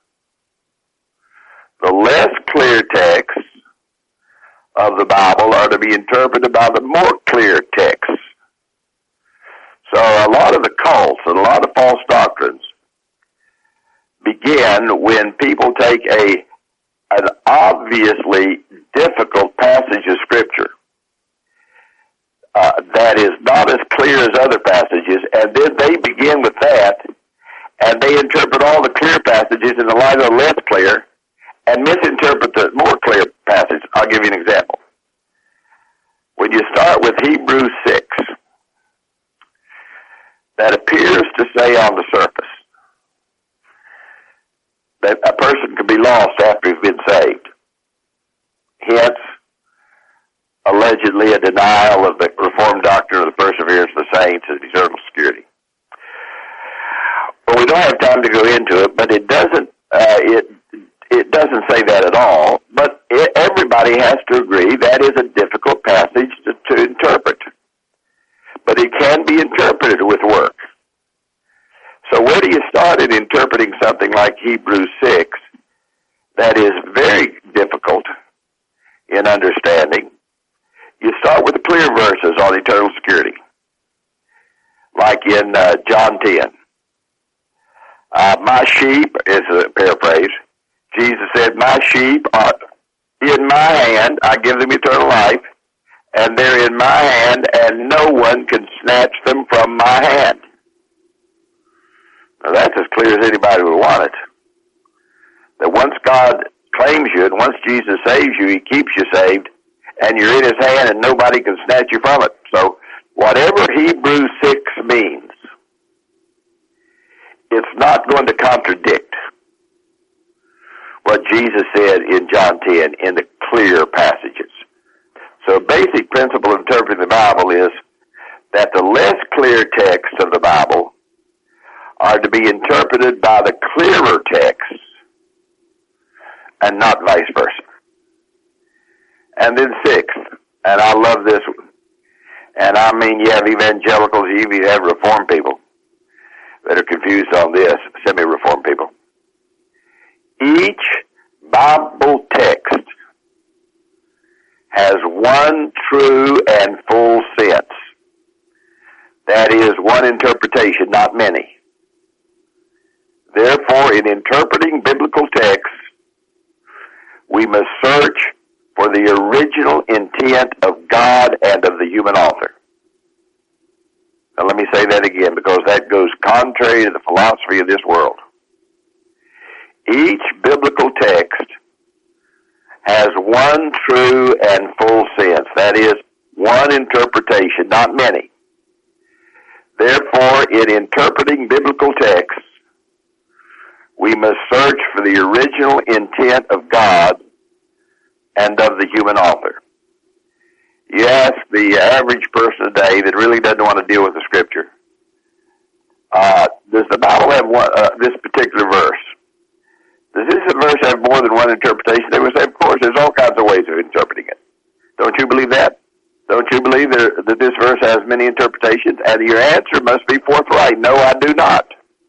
The less clear texts of the Bible are to be interpreted by the more clear texts. So a lot of the cults and a lot of false doctrines begin when people take a an obviously difficult passage of Scripture uh, that is not as clear as other passages, and then they begin with that, and they interpret all the clear passages in the light of the less clear, and misinterpret the more clear passage. I'll give you an example. When you start with Hebrews six, that appears to say on the surface that a person can be lost after he's been saved. Hence, allegedly a denial of the Reformed doctrine of the perseverance of the saints and eternal security. Well, we don't have time to go into it, but it doesn't. Uh, it it doesn't say that at all. But it, everybody has to agree that is a difficult passage to, to interpret. But it can be interpreted with work. So where do you start in interpreting something like Hebrews six that is very difficult in understanding? You start with the clear verses on eternal security, like in uh, John ten. Uh, my sheep, is a paraphrase, Jesus said, my sheep are in my hand, I give them eternal life, and they're in my hand, and no one can snatch them from my hand. Now that's as clear as anybody would want it. That once God claims you, and once Jesus saves you, He keeps you saved, and you're in His hand, and nobody can snatch you from it. So whatever Hebrews six means, it's not going to contradict what Jesus said in John ten in the clear passages. So a basic principle of interpreting the Bible is that the less clear texts of the Bible are to be interpreted by the clearer texts and not vice versa. And then sixth, and I love this one, and I mean you have evangelicals, you even have Reformed people that are confused on this, semi-Reformed people. Each Bible text has one true and full sense. That is one interpretation, not many. Therefore, in interpreting biblical texts, we must search for the original intent of God and of the human author. Now let me say that again, because that goes contrary to the philosophy of this world. Each biblical text has one true and full sense. That is, one interpretation, not many. Therefore, in interpreting biblical texts, we must search for the original intent of God and of the human author. You ask the average person today that really doesn't want to deal with the Scripture, uh, does the Bible have one, uh, this particular verse? Does this verse have more than one interpretation? They would say, of course, there's all kinds of ways of interpreting it. Don't you believe that? Don't you believe there, that this verse has many interpretations? And your answer must be forthright. No, I do not.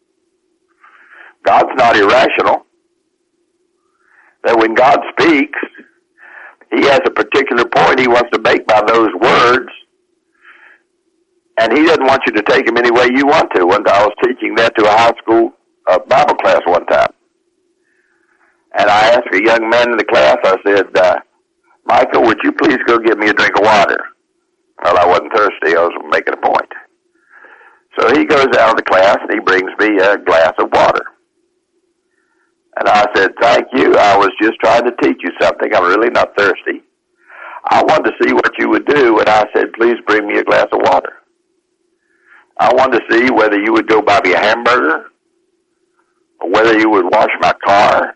God's not irrational. That when God speaks, He has a particular point He wants to make by those words, and He doesn't want you to take them any way you want to. One time I was teaching that to a high school a Bible class one time. And I asked a young man in the class, I said, uh, Michael, would you please go get me a drink of water? Well, I wasn't thirsty. I was making a point. So he goes out of the class and he brings me a glass of water. And I said, thank you. I was just trying to teach you something. I'm really not thirsty. I wanted to see what you would do, and I said, please bring me a glass of water. I wanted to see whether you would go buy me a hamburger or whether you would wash my car.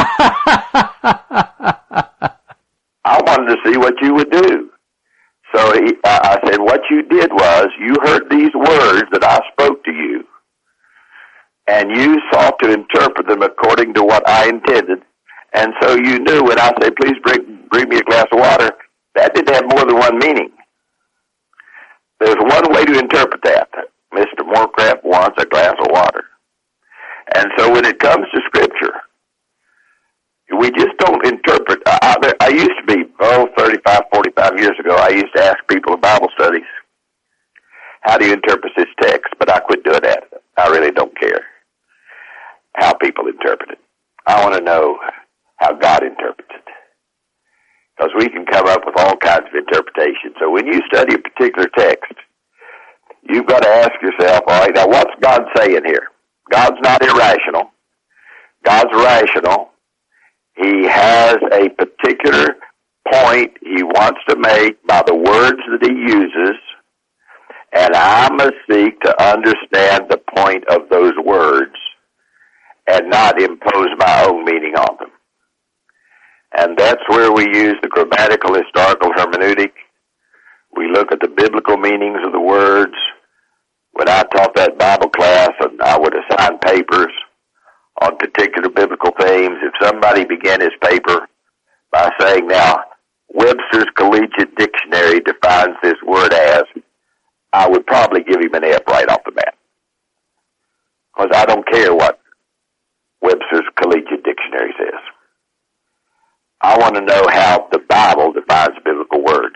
I wanted to see what you would do. So he, uh, I said, what you did was you heard these words that I spoke to you, and you sought to interpret them according to what I intended. And so you knew when I said, please bring, bring me a glass of water, that didn't have more than one meaning. There's one way to interpret that. Mister Moorcraft wants a glass of water. And so when it comes to Scripture, we just don't interpret. I, I used to be, oh, thirty-five, forty-five years ago, I used to ask people in Bible studies, how do you interpret this text? But I quit doing that. I really don't care how people interpret it. I want to know how God interprets it. Because we can come up with all kinds of interpretations. So when you study a particular text, you've got to ask yourself, all right, now what's God saying here? God's not irrational. God's rational. He has a particular point he wants to make by the words that he uses, and I must seek to understand the point of those words and not impose my own meaning on them. And that's where we use the grammatical historical hermeneutic. We look at the biblical meanings of the words. When I taught that Bible class, and I would assign papers on particular biblical themes, if somebody began his paper by saying, now, Webster's Collegiate Dictionary defines this word as, I would probably give him an F right off the bat. Because I don't care what Webster's Collegiate Dictionary says. I want to know how the Bible defines biblical words.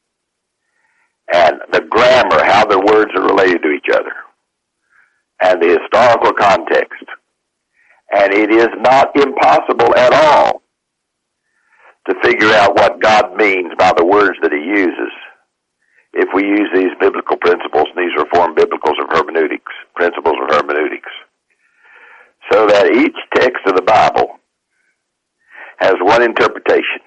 And the grammar, how the words are related to each other. And the historical context. And it is not impossible at all to figure out what God means by the words that he uses if we use these biblical principles, these Reformed biblicals of hermeneutics, principles of hermeneutics. So that each text of the Bible has one interpretation.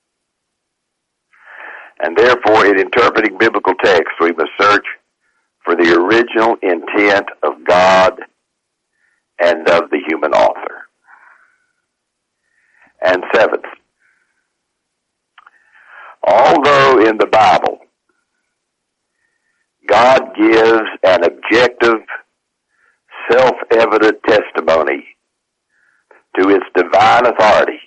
And therefore, in interpreting biblical texts, we must search for the original intent of God and of the human author. And seventh, although in the Bible, God gives an objective, self-evident testimony to its divine authority,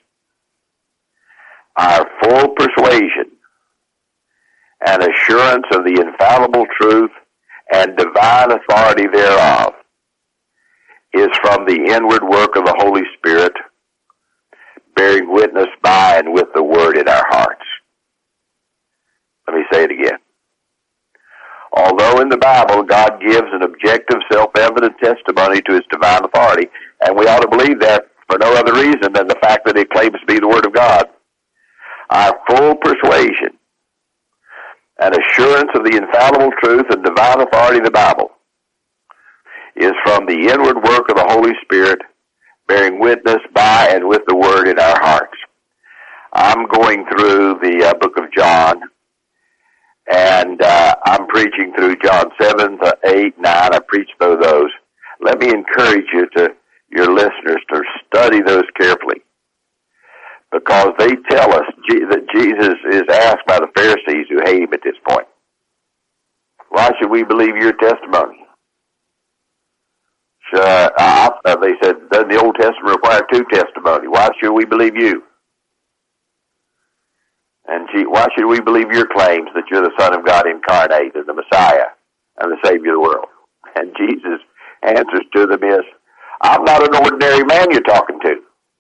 our full persuasion and assurance of the infallible truth and divine authority thereof is from the inward work of the Holy Spirit, bearing witness by and with the Word in our hearts. Let me say it again. Although in the Bible God gives an objective, self-evident testimony to his divine authority, and we ought to believe that for no other reason than the fact that it claims to be the Word of God, our full persuasion and assurance of the infallible truth and divine authority of the Bible is from the inward work of the Holy Spirit, bearing witness by and with the Word in our hearts. I'm going through the uh, book of John, and uh, I'm preaching through John seven to eight, nine. I preached through those. Let me encourage you to, your listeners, to study those carefully, because they tell us that Jesus is asked by the Pharisees who hate him at this point, why should we believe your testimony? Uh, uh, they said, doesn't the Old Testament require two testimony? Why should we believe you? And gee, why should we believe your claims that you're the Son of God incarnate and the Messiah and the Savior of the world? And Jesus' answers to them is, I'm not an ordinary man you're talking to.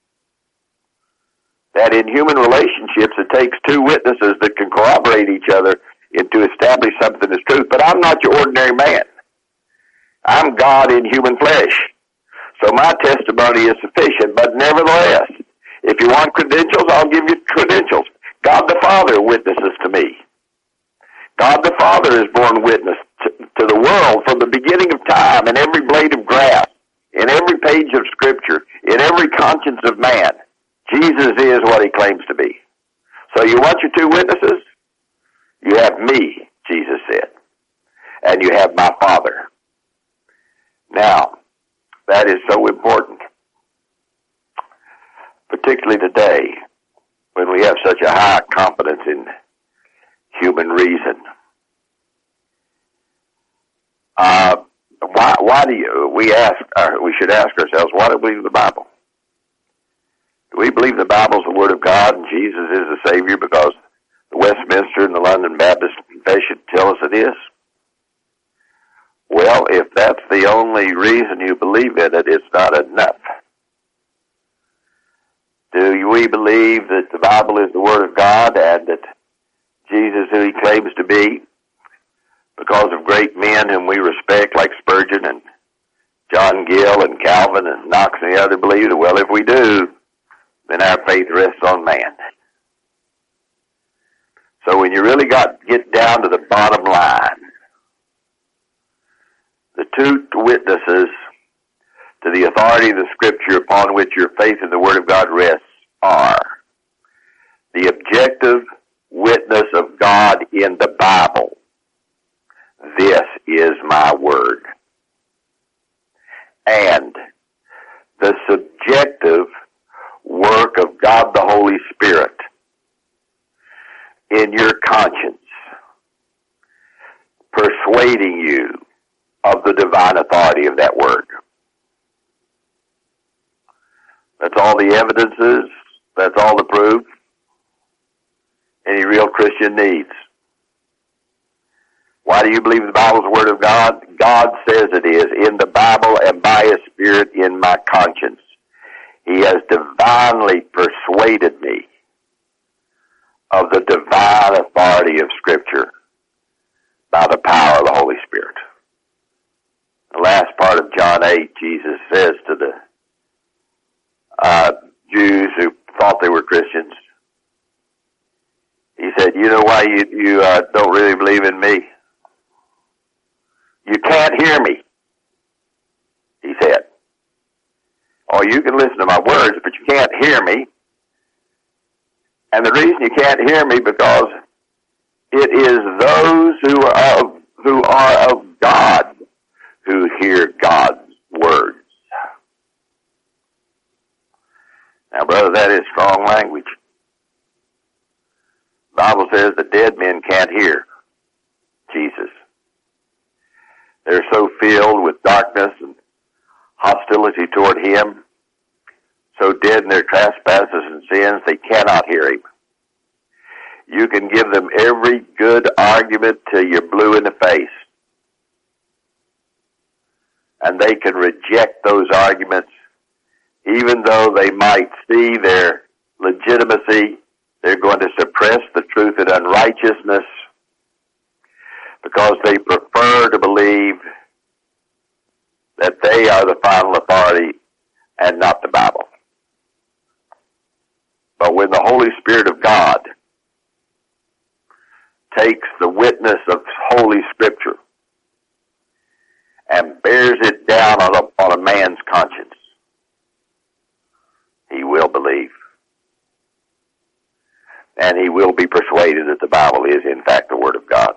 That in human relationships it takes two witnesses that can corroborate each other to establish something as truth. But I'm not your ordinary man. I'm God in human flesh. So my testimony is sufficient, but nevertheless, if you want credentials, I'll give you credentials. God the Father witnesses to me. God the Father has borne witness to, to the world from the beginning of time, in every blade of grass, in every page of Scripture, in every conscience of man. Jesus is what he claims to be. So you want your two witnesses? You have me, Jesus said, and you have my Father. Now, that is so important, particularly today when we have such a high confidence in human reason. Uh, why, why do you, we ask, uh, we should ask ourselves, why do we believe the Bible? Do we believe the Bible is the Word of God and Jesus is the Savior because the Westminster and the London Baptist Confession tell us it is? Well, if that's the only reason you believe in it, it's not enough. Do we believe that the Bible is the Word of God and that Jesus, who he claims to be, because of great men whom we respect, like Spurgeon and John Gill and Calvin and Knox and the other, believed? Well, if we do, then our faith rests on man. So when you really got get down to the bottom line, the two witnesses to the authority of the Scripture upon which your faith in the Word of God rests are the objective witness of God in the Bible. This is my Word. And the subjective work of God the Holy Spirit in your conscience, persuading you of the divine authority of that Word. That's all the evidence is. That's all the proof any real Christian needs. Why do you believe the Bible is the Word of God? God says it is in the Bible and by His Spirit in my conscience. He has divinely persuaded me of the divine authority of Scripture by the power of the Holy Spirit. The last part of John eight, Jesus says to the uh, Jews who thought they were Christians, he said, you know why you, you uh, don't really believe in me? You can't hear me, he said. Or you can listen to my words, but you can't hear me. And the reason you can't hear me because it is those who are of, who are of God who hear God's words. Now, brother, that is strong language. The Bible says the dead men can't hear Jesus. They're so filled with darkness and hostility toward Him, so dead in their trespasses and sins, they cannot hear Him. You can give them every good argument till you're blue in the face, and they can reject those arguments, even though they might see their legitimacy. They're going to suppress the truth in unrighteousness because they prefer to believe that they are the final authority and not the Bible. But when the Holy Spirit of God takes the witness of Holy Scripture and bears it down on a, on a man's conscience, he will believe. And he will be persuaded that the Bible is, in fact, the Word of God.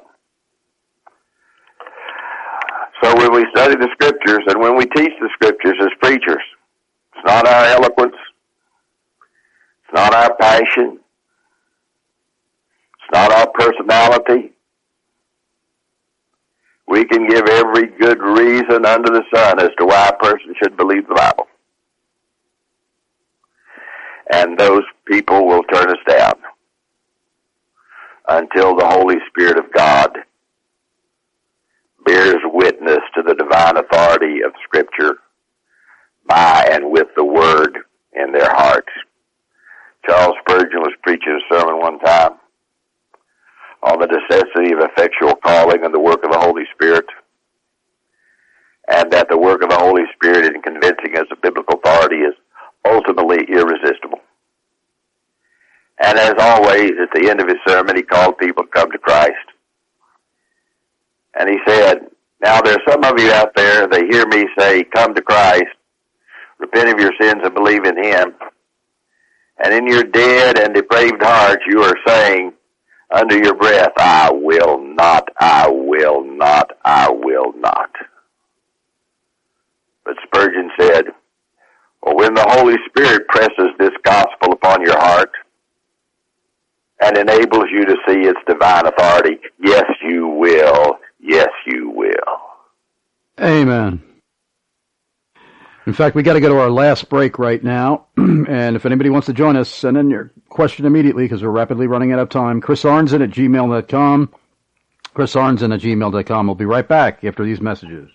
So when we study the Scriptures and when we teach the Scriptures as preachers, it's not our eloquence, it's not our passion, it's not our personality. We can give every good reason under the sun as to why a person should believe the Bible. And those people will turn us down until the Holy Spirit of God bears witness to the divine authority of Scripture by and with the Word in their hearts. Charles Spurgeon was preaching a sermon one time on the necessity of effectual calling and the work of the Holy Spirit. and that the work of the Holy Spirit in convincing us of biblical authority is ultimately irresistible. And as always, at the end of his sermon, he called people to come to Christ. And he said, now there's some of you out there, they hear me say, come to Christ, repent of your sins and believe in him. And in your dead and depraved hearts, you are saying under your breath, I will not, I will not, I will not. But Spurgeon said, well, when the Holy Spirit presses this gospel upon your heart and enables you to see its divine authority, yes, you will. Yes, you will. Amen. In fact, we got to go to our last break right now. And if anybody wants to join us, send in your question immediately because we're rapidly running out of time. Chris Arnzen at gmail dot com. Chris Arnzen at gmail dot com. We'll be right back after these messages.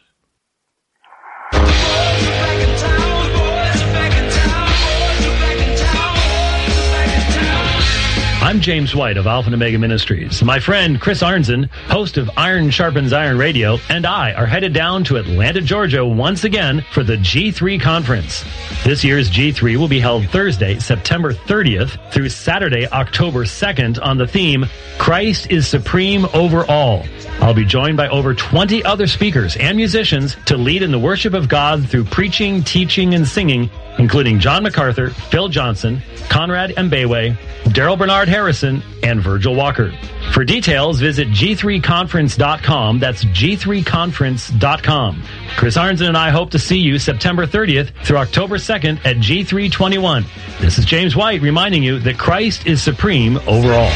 I'm James White of Alpha and Omega Ministries. My friend Chris Arnzen, host of Iron Sharpens Iron Radio, and I are headed down to Atlanta, Georgia once again for the G three Conference. This year's G three will be held Thursday, September thirtieth through Saturday, October second on the theme, Christ is Supreme Over All. I'll be joined by over twenty other speakers and musicians to lead in the worship of God through preaching, teaching, and singing, including John MacArthur, Phil Johnson, Conrad Mbewe, Daryl Bernard Harrison, and Virgil Walker. For details, visit G three conference dot com. That's G three conference dot com. Chris Arnzen and I hope to see you September thirtieth through October second at G three twenty-one. This is James White reminding you that Christ is supreme over all.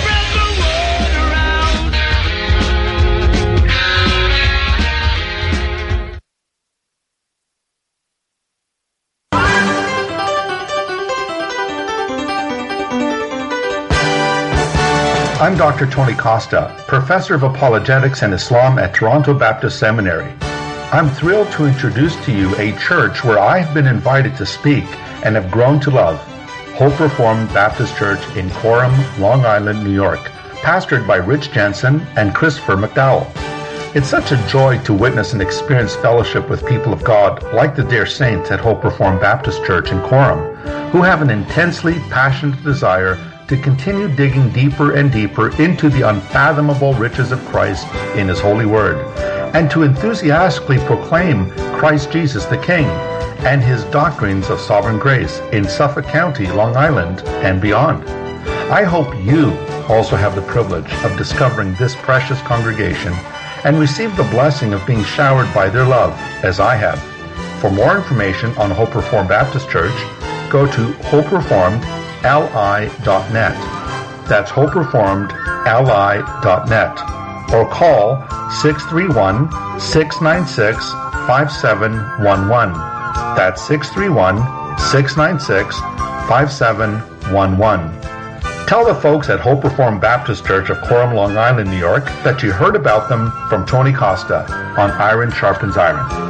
I'm Doctor Tony Costa, Professor of Apologetics and Islam at Toronto Baptist Seminary. I'm thrilled to introduce to you a church where I have been invited to speak and have grown to love, Hope Reformed Baptist Church in Coram, Long Island, New York, pastored by Rich Jensen and Christopher McDowell. It's such a joy to witness and experience fellowship with people of God like the dear saints at Hope Reformed Baptist Church in Coram, who have an intensely passionate desire to continue digging deeper and deeper into the unfathomable riches of Christ in His holy word, and to enthusiastically proclaim Christ Jesus the King and His doctrines of sovereign grace in Suffolk County, Long Island, and beyond. I hope you also have the privilege of discovering this precious congregation and receive the blessing of being showered by their love, as I have. For more information on Hope Reformed Baptist Church, go to hope reformed L I dot net. That's hope reformed L I dot net. Or call six three one, six nine six, five seven one one. That's six three one, six nine six, five seven one one. Tell the folks at Hope Reformed Baptist Church of Coram, Long Island, New York that you heard about them from Tony Costa on Iron Sharpens Iron.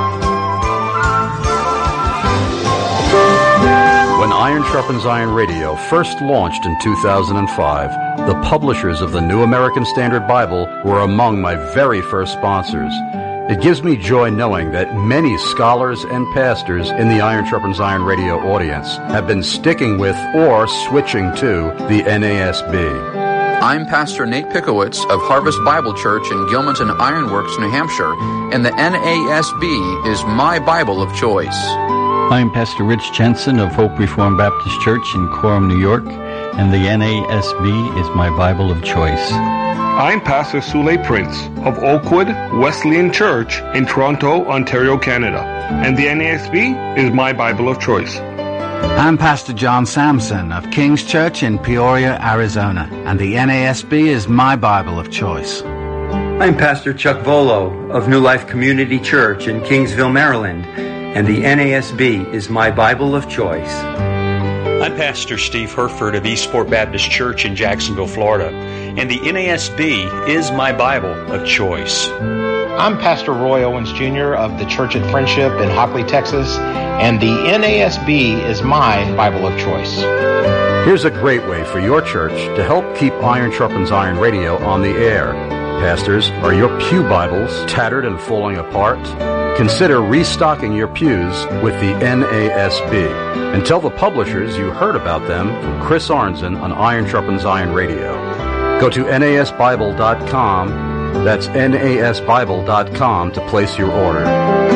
When Iron Sharpens Iron Radio first launched in two thousand five, the publishers of the New American Standard Bible were among my very first sponsors. It gives me joy knowing that many scholars and pastors in the Iron Sharpens Iron Radio audience have been sticking with or switching to the N A S B. I'm Pastor Nate Pickowitz of Harvest Bible Church in Gilmanton Ironworks, New Hampshire, and the N A S B is my Bible of choice. I'm Pastor Rich Jensen of Hope Reformed Baptist Church in Coram, New York, and the N A S B is my Bible of choice. I'm Pastor Sule Prince of Oakwood Wesleyan Church in Toronto, Ontario, Canada, and the N A S B is my Bible of choice. I'm Pastor John Sampson of King's Church in Peoria, Arizona, and the N A S B is my Bible of choice. I'm Pastor Chuck Volo of New Life Community Church in Kingsville, Maryland, and the N A S B is my Bible of choice. I'm Pastor Steve Herford of Eastport Baptist Church in Jacksonville, Florida, and the N A S B is my Bible of choice. I'm Pastor Roy Owens Junior of the Church at Friendship in Hockley, Texas, and the N A S B is my Bible of choice. Here's a great way for your church to help keep Iron Sharpens Iron Radio on the air. pastors, are your pew Bibles tattered and falling apart? Consider restocking your pews with the N A S B. And tell the publishers you heard about them from Chris Arnzen on Iron Sharpens Iron Radio. Go to N A S Bible dot com. That's N A S Bible dot com to place your order.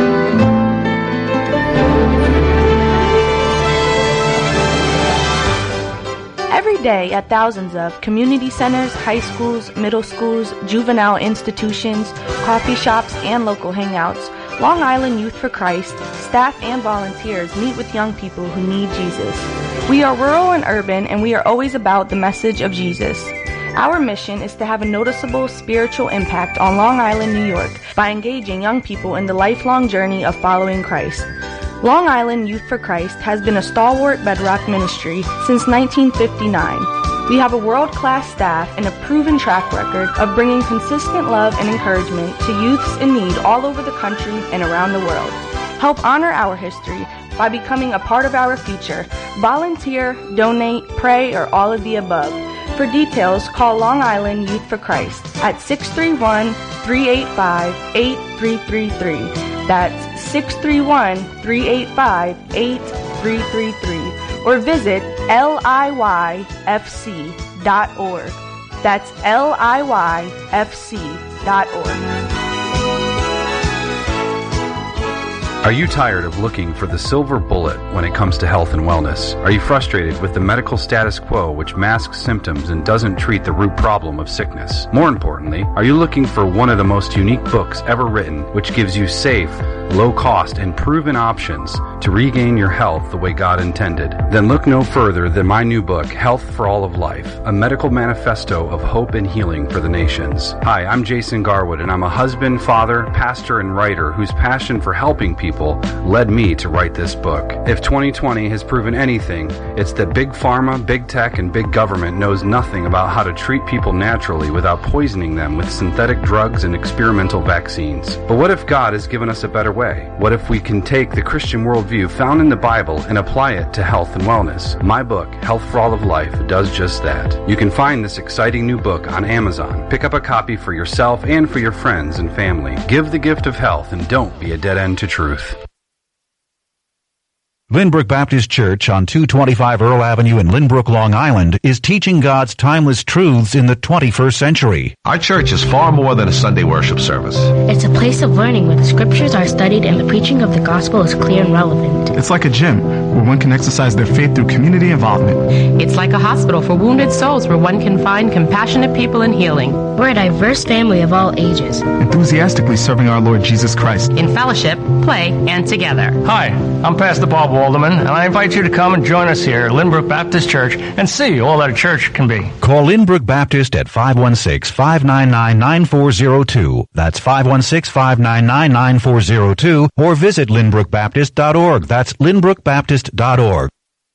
Every day at thousands of community centers, high schools, middle schools, juvenile institutions, coffee shops, and local hangouts, Long Island Youth for Christ, staff and volunteers meet with young people who need Jesus. We are rural and urban, and we are always about the message of Jesus. Our mission is to have a noticeable spiritual impact on Long Island, New York, by engaging young people in the lifelong journey of following Christ. Long Island Youth for Christ has been a stalwart bedrock ministry since nineteen fifty-nine. We have a world-class staff and a proven track record of bringing consistent love and encouragement to youths in need all over the country and around the world. Help honor our history by becoming a part of our future. Volunteer, donate, pray, or all of the above. For details, call Long Island Youth for Christ at six three one, three eight five, eight three three three. That's six three one, three eight five, eight three three three. Or visit L I Y F C dot org. That's L I Y F C dot org. Are you tired of looking for the silver bullet when it comes to health and wellness? Are you frustrated with the medical status quo which masks symptoms and doesn't treat the root problem of sickness? More importantly, are you looking for one of the most unique books ever written which gives you safe, low cost, and proven options to regain your health the way God intended? Then look no further than my new book, Health for All of Life, a medical manifesto of hope and healing for the nations. Hi, I'm Jason Garwood, and I'm a husband, father, pastor, and writer whose passion for helping people led me to write this book. If twenty twenty has proven anything, it's that big pharma, big tech, and big government knows nothing about how to treat people naturally without poisoning them with synthetic drugs and experimental vaccines. But what if God has given us a better way? What if we can take the Christian worldview found in the Bible and apply it to health and wellness? My book, Health for All of Life, does just that. You can find this exciting new book on Amazon. Pick up a copy for yourself and for your friends and family. Give the gift of health and don't be a dead end to truth. Lynbrook Baptist Church on two twenty-five Earl Avenue in Lynbrook, Long Island is teaching God's timeless truths in the twenty-first century. Our church is far more than a Sunday worship service. It's a place of learning where the scriptures are studied and the preaching of the gospel is clear and relevant. It's like a gym where one can exercise their faith through community involvement. It's like a hospital for wounded souls where one can find compassionate people and healing. We're a diverse family of all ages, enthusiastically serving our Lord Jesus Christ in fellowship, play, and together. Hi, I'm Pastor Bob Walderman, and I invite you to come and join us here at Lynbrook Baptist Church and see all that a church can be. Call Lynbrook Baptist at five one six, five nine nine, nine four zero two. That's five one six, five nine nine, nine four zero two. Or visit lynbrook baptist dot org. That's lynbrook baptist dot org.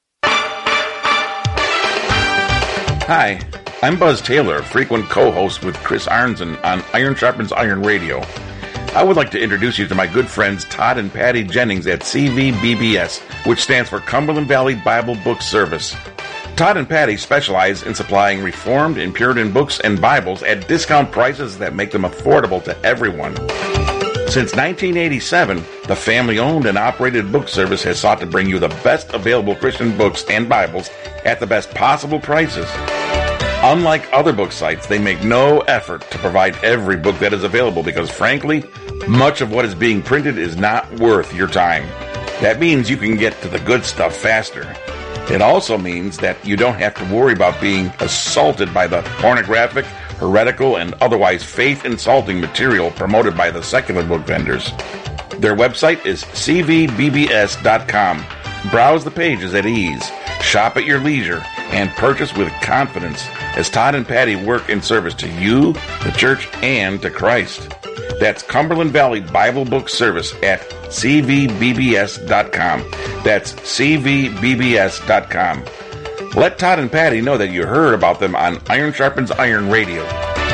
Hi, I'm Buzz Taylor, frequent co-host with Chris Arnzen on Iron Sharpens Iron Radio. I would like to introduce you to my good friends Todd and Patty Jennings at C V B B S, which stands for Cumberland Valley Bible Book Service. Todd and Patty specialize in supplying Reformed and Puritan books and Bibles at discount prices that make them affordable to everyone. Since nineteen eighty-seven, the family-owned and operated book service has sought to bring you the best available Christian books and Bibles at the best possible prices. Unlike other book sites, they make no effort to provide every book that is available because, frankly, much of what is being printed is not worth your time. That means you can get to the good stuff faster. It also means that you don't have to worry about being assaulted by the pornographic, heretical, and otherwise faith-insulting material promoted by the secular book vendors. Their website is c v b b s dot com. Browse the pages at ease, shop at your leisure, and purchase with confidence as Todd and Patty work in service to you, the church, and to Christ. That's Cumberland Valley Bible Book Service at c v b b s dot com. That's c v b b s dot com. Let Todd and Patty know that you heard about them on Iron Sharpens Iron Radio.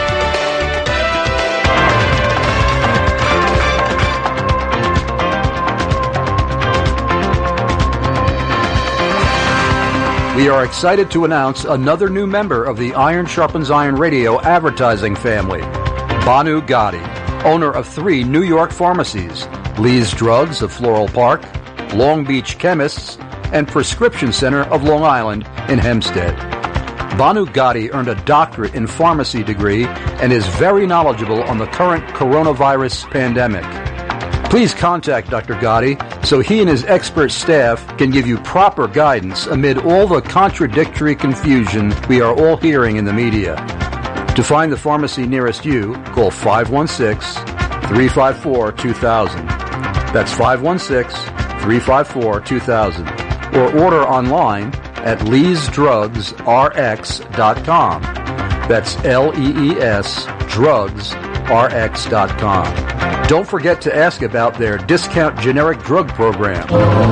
We are excited to announce another new member of the Iron Sharpens Iron Radio advertising family. Banu Gotti, owner of three New York pharmacies, Lee's Drugs of Floral Park, Long Beach Chemists, and Prescription Center of Long Island in Hempstead. Banu Gotti earned a doctorate in pharmacy degree and is very knowledgeable on the current coronavirus pandemic. Please contact Doctor Gotti so he and his expert staff can give you proper guidance amid all the contradictory confusion we are all hearing in the media. To find the pharmacy nearest you, call five one six, three five four, two thousand. That's five one six, three five four, two thousand. Or order online at lees drugs r x dot com. That's L E E S drugs r x dot com. Don't forget to ask about their discount generic drug program.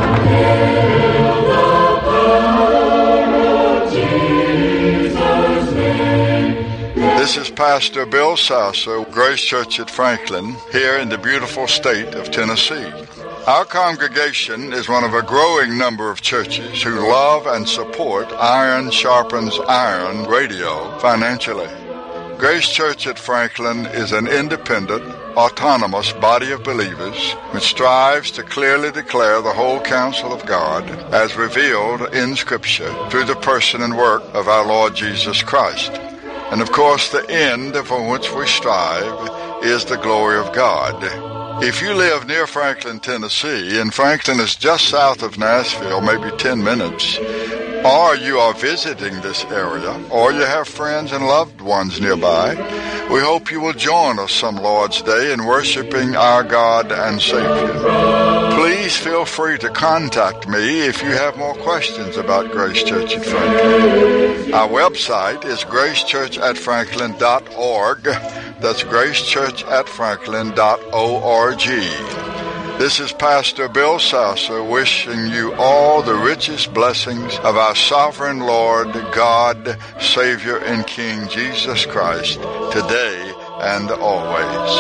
This is Pastor Bill Sasser, Grace Church at Franklin, here in the beautiful state of Tennessee. Our congregation is one of a growing number of churches who love and support Iron Sharpens Iron radio financially. Grace Church at Franklin is an independent, autonomous body of believers which strives to clearly declare the whole counsel of God as revealed in Scripture through the person and work of our Lord Jesus Christ. And of course, the end for which we strive is the glory of God. If you live near Franklin, Tennessee, and Franklin is just south of Nashville, maybe ten minutes, or you are visiting this area, or you have friends and loved ones nearby, we hope you will join us some Lord's Day in worshiping our God and Savior. Please feel free to contact me if you have more questions about Grace Church at Franklin. Our website is grace church at franklin dot org. That's grace church at franklin dot org. This is Pastor Bill Sasser wishing you all the richest blessings of our sovereign Lord, God, Savior, and King Jesus Christ, today and always.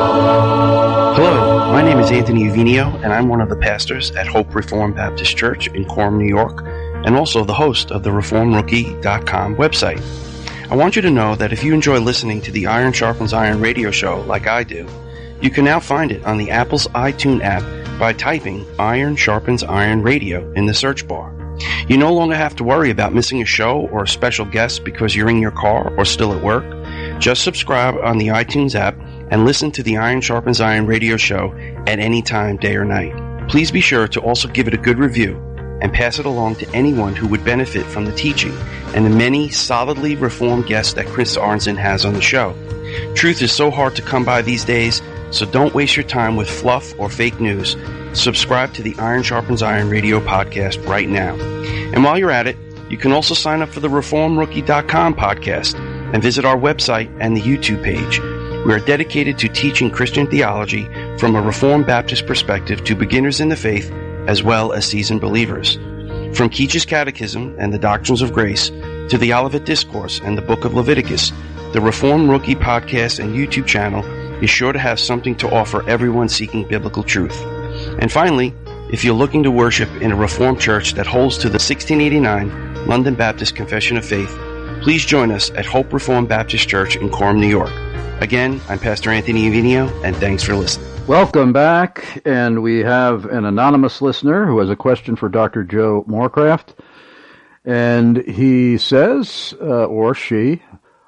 Hello, my name is Anthony Uvinio, and I'm one of the pastors at Hope Reformed Baptist Church in Coram, New York, and also the host of the reform rookie dot com website. I want you to know that if you enjoy listening to the Iron Sharpens Iron radio show like I do, you can now find it on the Apple's iTunes app by typing Iron Sharpens Iron Radio in the search bar. You no longer have to worry about missing a show or a special guest because you're in your car or still at work. Just subscribe on the iTunes app and listen to the Iron Sharpens Iron radio show at any time, day or night. Please be sure to also give it a good review and pass it along to anyone who would benefit from the teaching and the many solidly reformed guests that Chris Arnzen has on the show. Truth is so hard to come by these days, so don't waste your time with fluff or fake news. Subscribe to the Iron Sharpens Iron radio podcast right now. And while you're at it, you can also sign up for the reform rookie dot com podcast and visit our website and the YouTube page. We are dedicated to teaching Christian theology from a Reformed Baptist perspective to beginners in the faith as well as seasoned believers. From Keach's Catechism and the Doctrines of Grace to the Olivet Discourse and the Book of Leviticus, the Reform Rookie podcast and YouTube channel is sure to have something to offer everyone seeking biblical truth. And finally, if you're looking to worship in a Reformed church that holds to the sixteen eighty-nine London Baptist Confession of Faith, please join us at Hope Reformed Baptist Church in Coram, New York. Again, I'm Pastor Anthony Uvinio, and thanks for listening. Welcome back, and we have an anonymous listener who has a question for Doctor Joe Morecraft, and he says, uh, or she,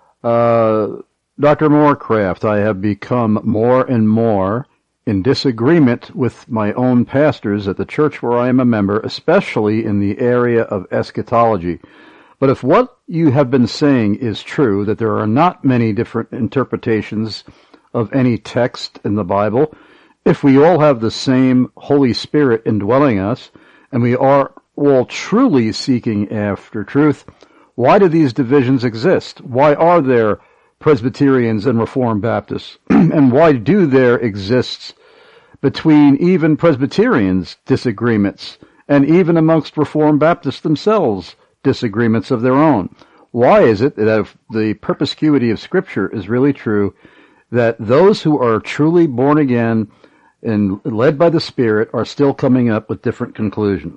uh, Doctor Morecraft, I have become more and more in disagreement with my own pastors at the church where I am a member, especially in the area of eschatology. But if what you have been saying is true, that there are not many different interpretations of any text in the Bible, if we all have the same Holy Spirit indwelling us, and we are all truly seeking after truth, why do these divisions exist? Why are there Presbyterians and Reformed Baptists? And why do there exist between even Presbyterians disagreements, and even amongst Reformed Baptists themselves disagreements of their own? Why is it that if the perspicuity of Scripture is really true, that those who are truly born again and led by the Spirit are still coming up with different conclusions?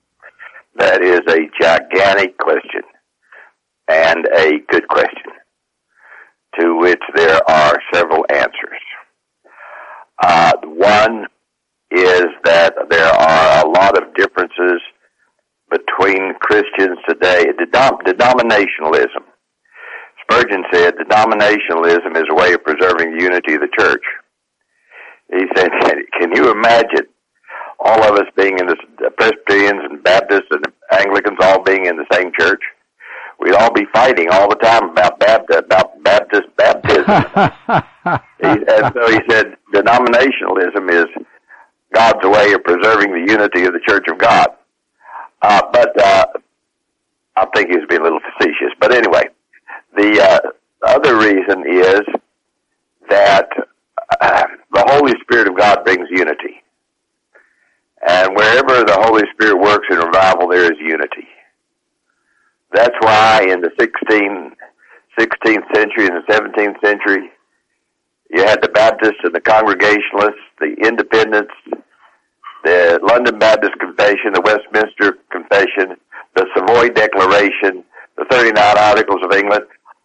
That is a gigantic question, and a good question. to which there are several answers. Uh, one is that there are a lot of differences between Christians today. Denom- denominationalism. Spurgeon said denominationalism is a way of preserving the unity of the church. He said, can you imagine all of us being in the Presbyterians and Baptists and Anglicans all being in the same church? We'd all be fighting all the time about Baptist, about Baptist baptism. he, and so he said, denominationalism is God's way of preserving the unity of the Church of God. Uh, but uh, I think he was being a little facetious. But anyway, the uh, other reason is that uh, the Holy Spirit of God brings unity. And wherever the Holy Spirit works in revival, there is unity. That's why in the sixteenth, sixteenth century and the seventeenth century, you had the Baptists and the Congregationalists, the Independents, the London Baptist Confession, the Westminster Confession, the Savoy Declaration, the thirty-nine Articles of England.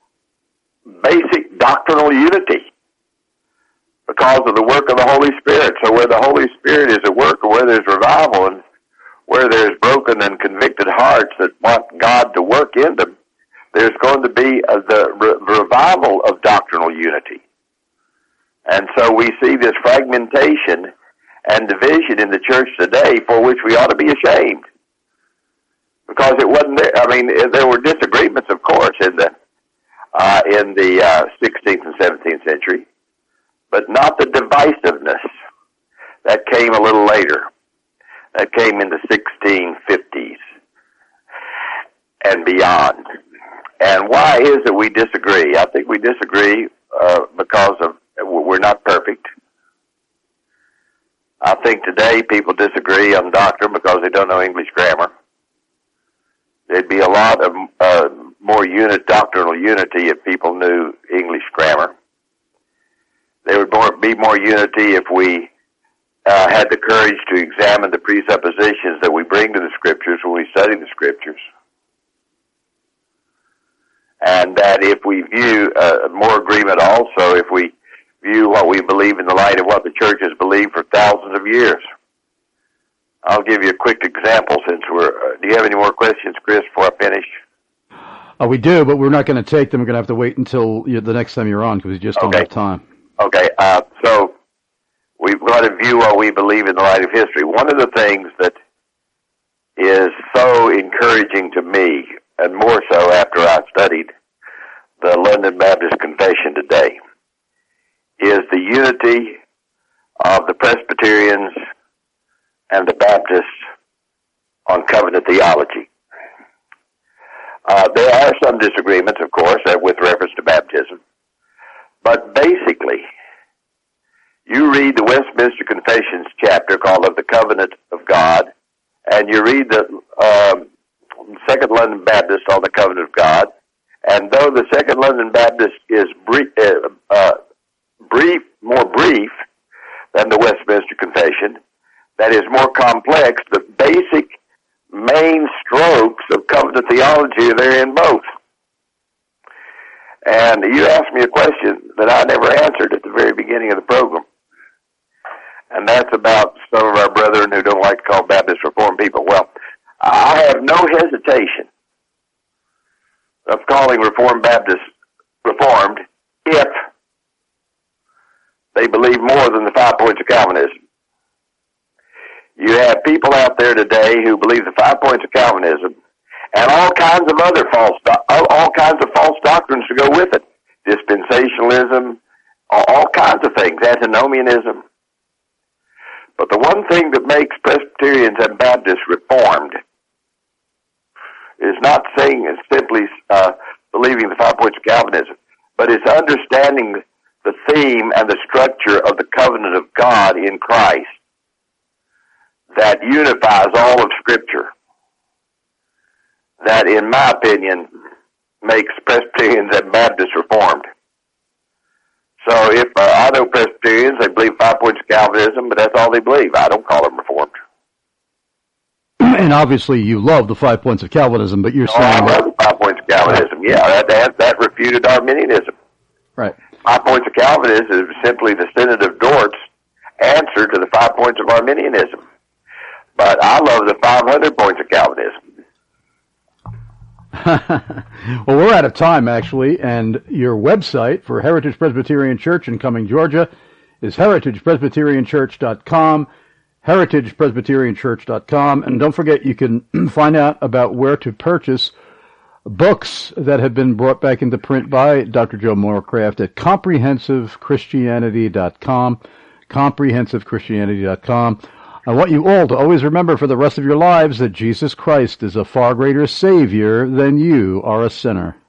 Basic doctrinal unity because of the work of the Holy Spirit. So where the Holy Spirit is at work, or where there's revival, and where there's broken and convicted hearts that want God to work in them, there's going to be a, the re- revival of doctrinal unity. And so we see this fragmentation and division in the church today, for which we ought to be ashamed. Because it wasn't there. I mean, there were disagreements, of course, in the uh, in the uh, sixteenth and seventeenth century, but not the divisiveness that came a little later. That came in the sixteen fifties and beyond. And why is it we disagree? I think we disagree uh, because of we're not perfect. I think today people disagree on doctrine because they don't know English grammar. There'd be a lot of uh, more unit, doctrinal unity if people knew English grammar. There would more, be more unity if we uh, had the courage to examine the presuppositions that we bring to the Scriptures when we study the Scriptures. And that if we view uh, more agreement also, if we view what we believe in the light of what the church has believed for thousands of years. I'll give you a quick example since we're... Uh, do you have any more questions, Chris, before I finish? Uh, we do, but we're not going to take them. We're going to have to wait until you, the next time you're on because we just don't okay. have time. Okay, uh, so we've got to view what we believe in the light of history. One of the things that is so encouraging to me, and more so after I studied the London Baptist Confession today, is the unity of the Presbyterians and the Baptists on covenant theology. Uh, there are some disagreements, of course, uh, with reference to baptism. But basically, you read the Westminster Confessions chapter called Of the Covenant of God, and you read the uh, Second London Baptist on the Covenant of God, and though the Second London Baptist is brief, uh, uh, brief, more brief than the Westminster Confession, that is more complex, the basic main strokes of covenant theology are there in both. And you asked me a question that I never answered at the very beginning of the program. And that's about some of our brethren who don't like to call Baptist Reformed people. Well, I have no hesitation of calling Reformed Baptists Reformed if they believe more than the five points of Calvinism. You have people out there today who believe the five points of Calvinism and all kinds of other false, all kinds of false doctrines to go with it. Dispensationalism, all kinds of things, antinomianism. But the one thing that makes Presbyterians and Baptists Reformed is not saying simply uh, believing the five points of Calvinism, but it's understanding the theme and the structure of the covenant of God in Christ that unifies all of Scripture. That, in my opinion, makes Presbyterians and Baptists Reformed. So if uh, I know Presbyterians, they believe five points of Calvinism, but that's all they believe. I don't call them Reformed. And obviously you love the five points of Calvinism, but you're oh, saying I that... love the five points of Calvinism. Yeah, that, that, that refuted Arminianism. Right. Five Points of Calvinism is simply the Synod of Dort's answer to the Five Points of Arminianism. But I love the five hundred Points of Calvinism. Well, we're out of time, actually, and your website for Heritage Presbyterian Church in Cumming, Georgia is heritage presbyterian church dot com, heritage presbyterian church dot com, and don't forget you can find out about where to purchase books that have been brought back into print by Doctor Joe Morecraft at comprehensive christianity dot com, comprehensive christianity dot com. I want you all to always remember for the rest of your lives that Jesus Christ is a far greater Savior than you are a sinner.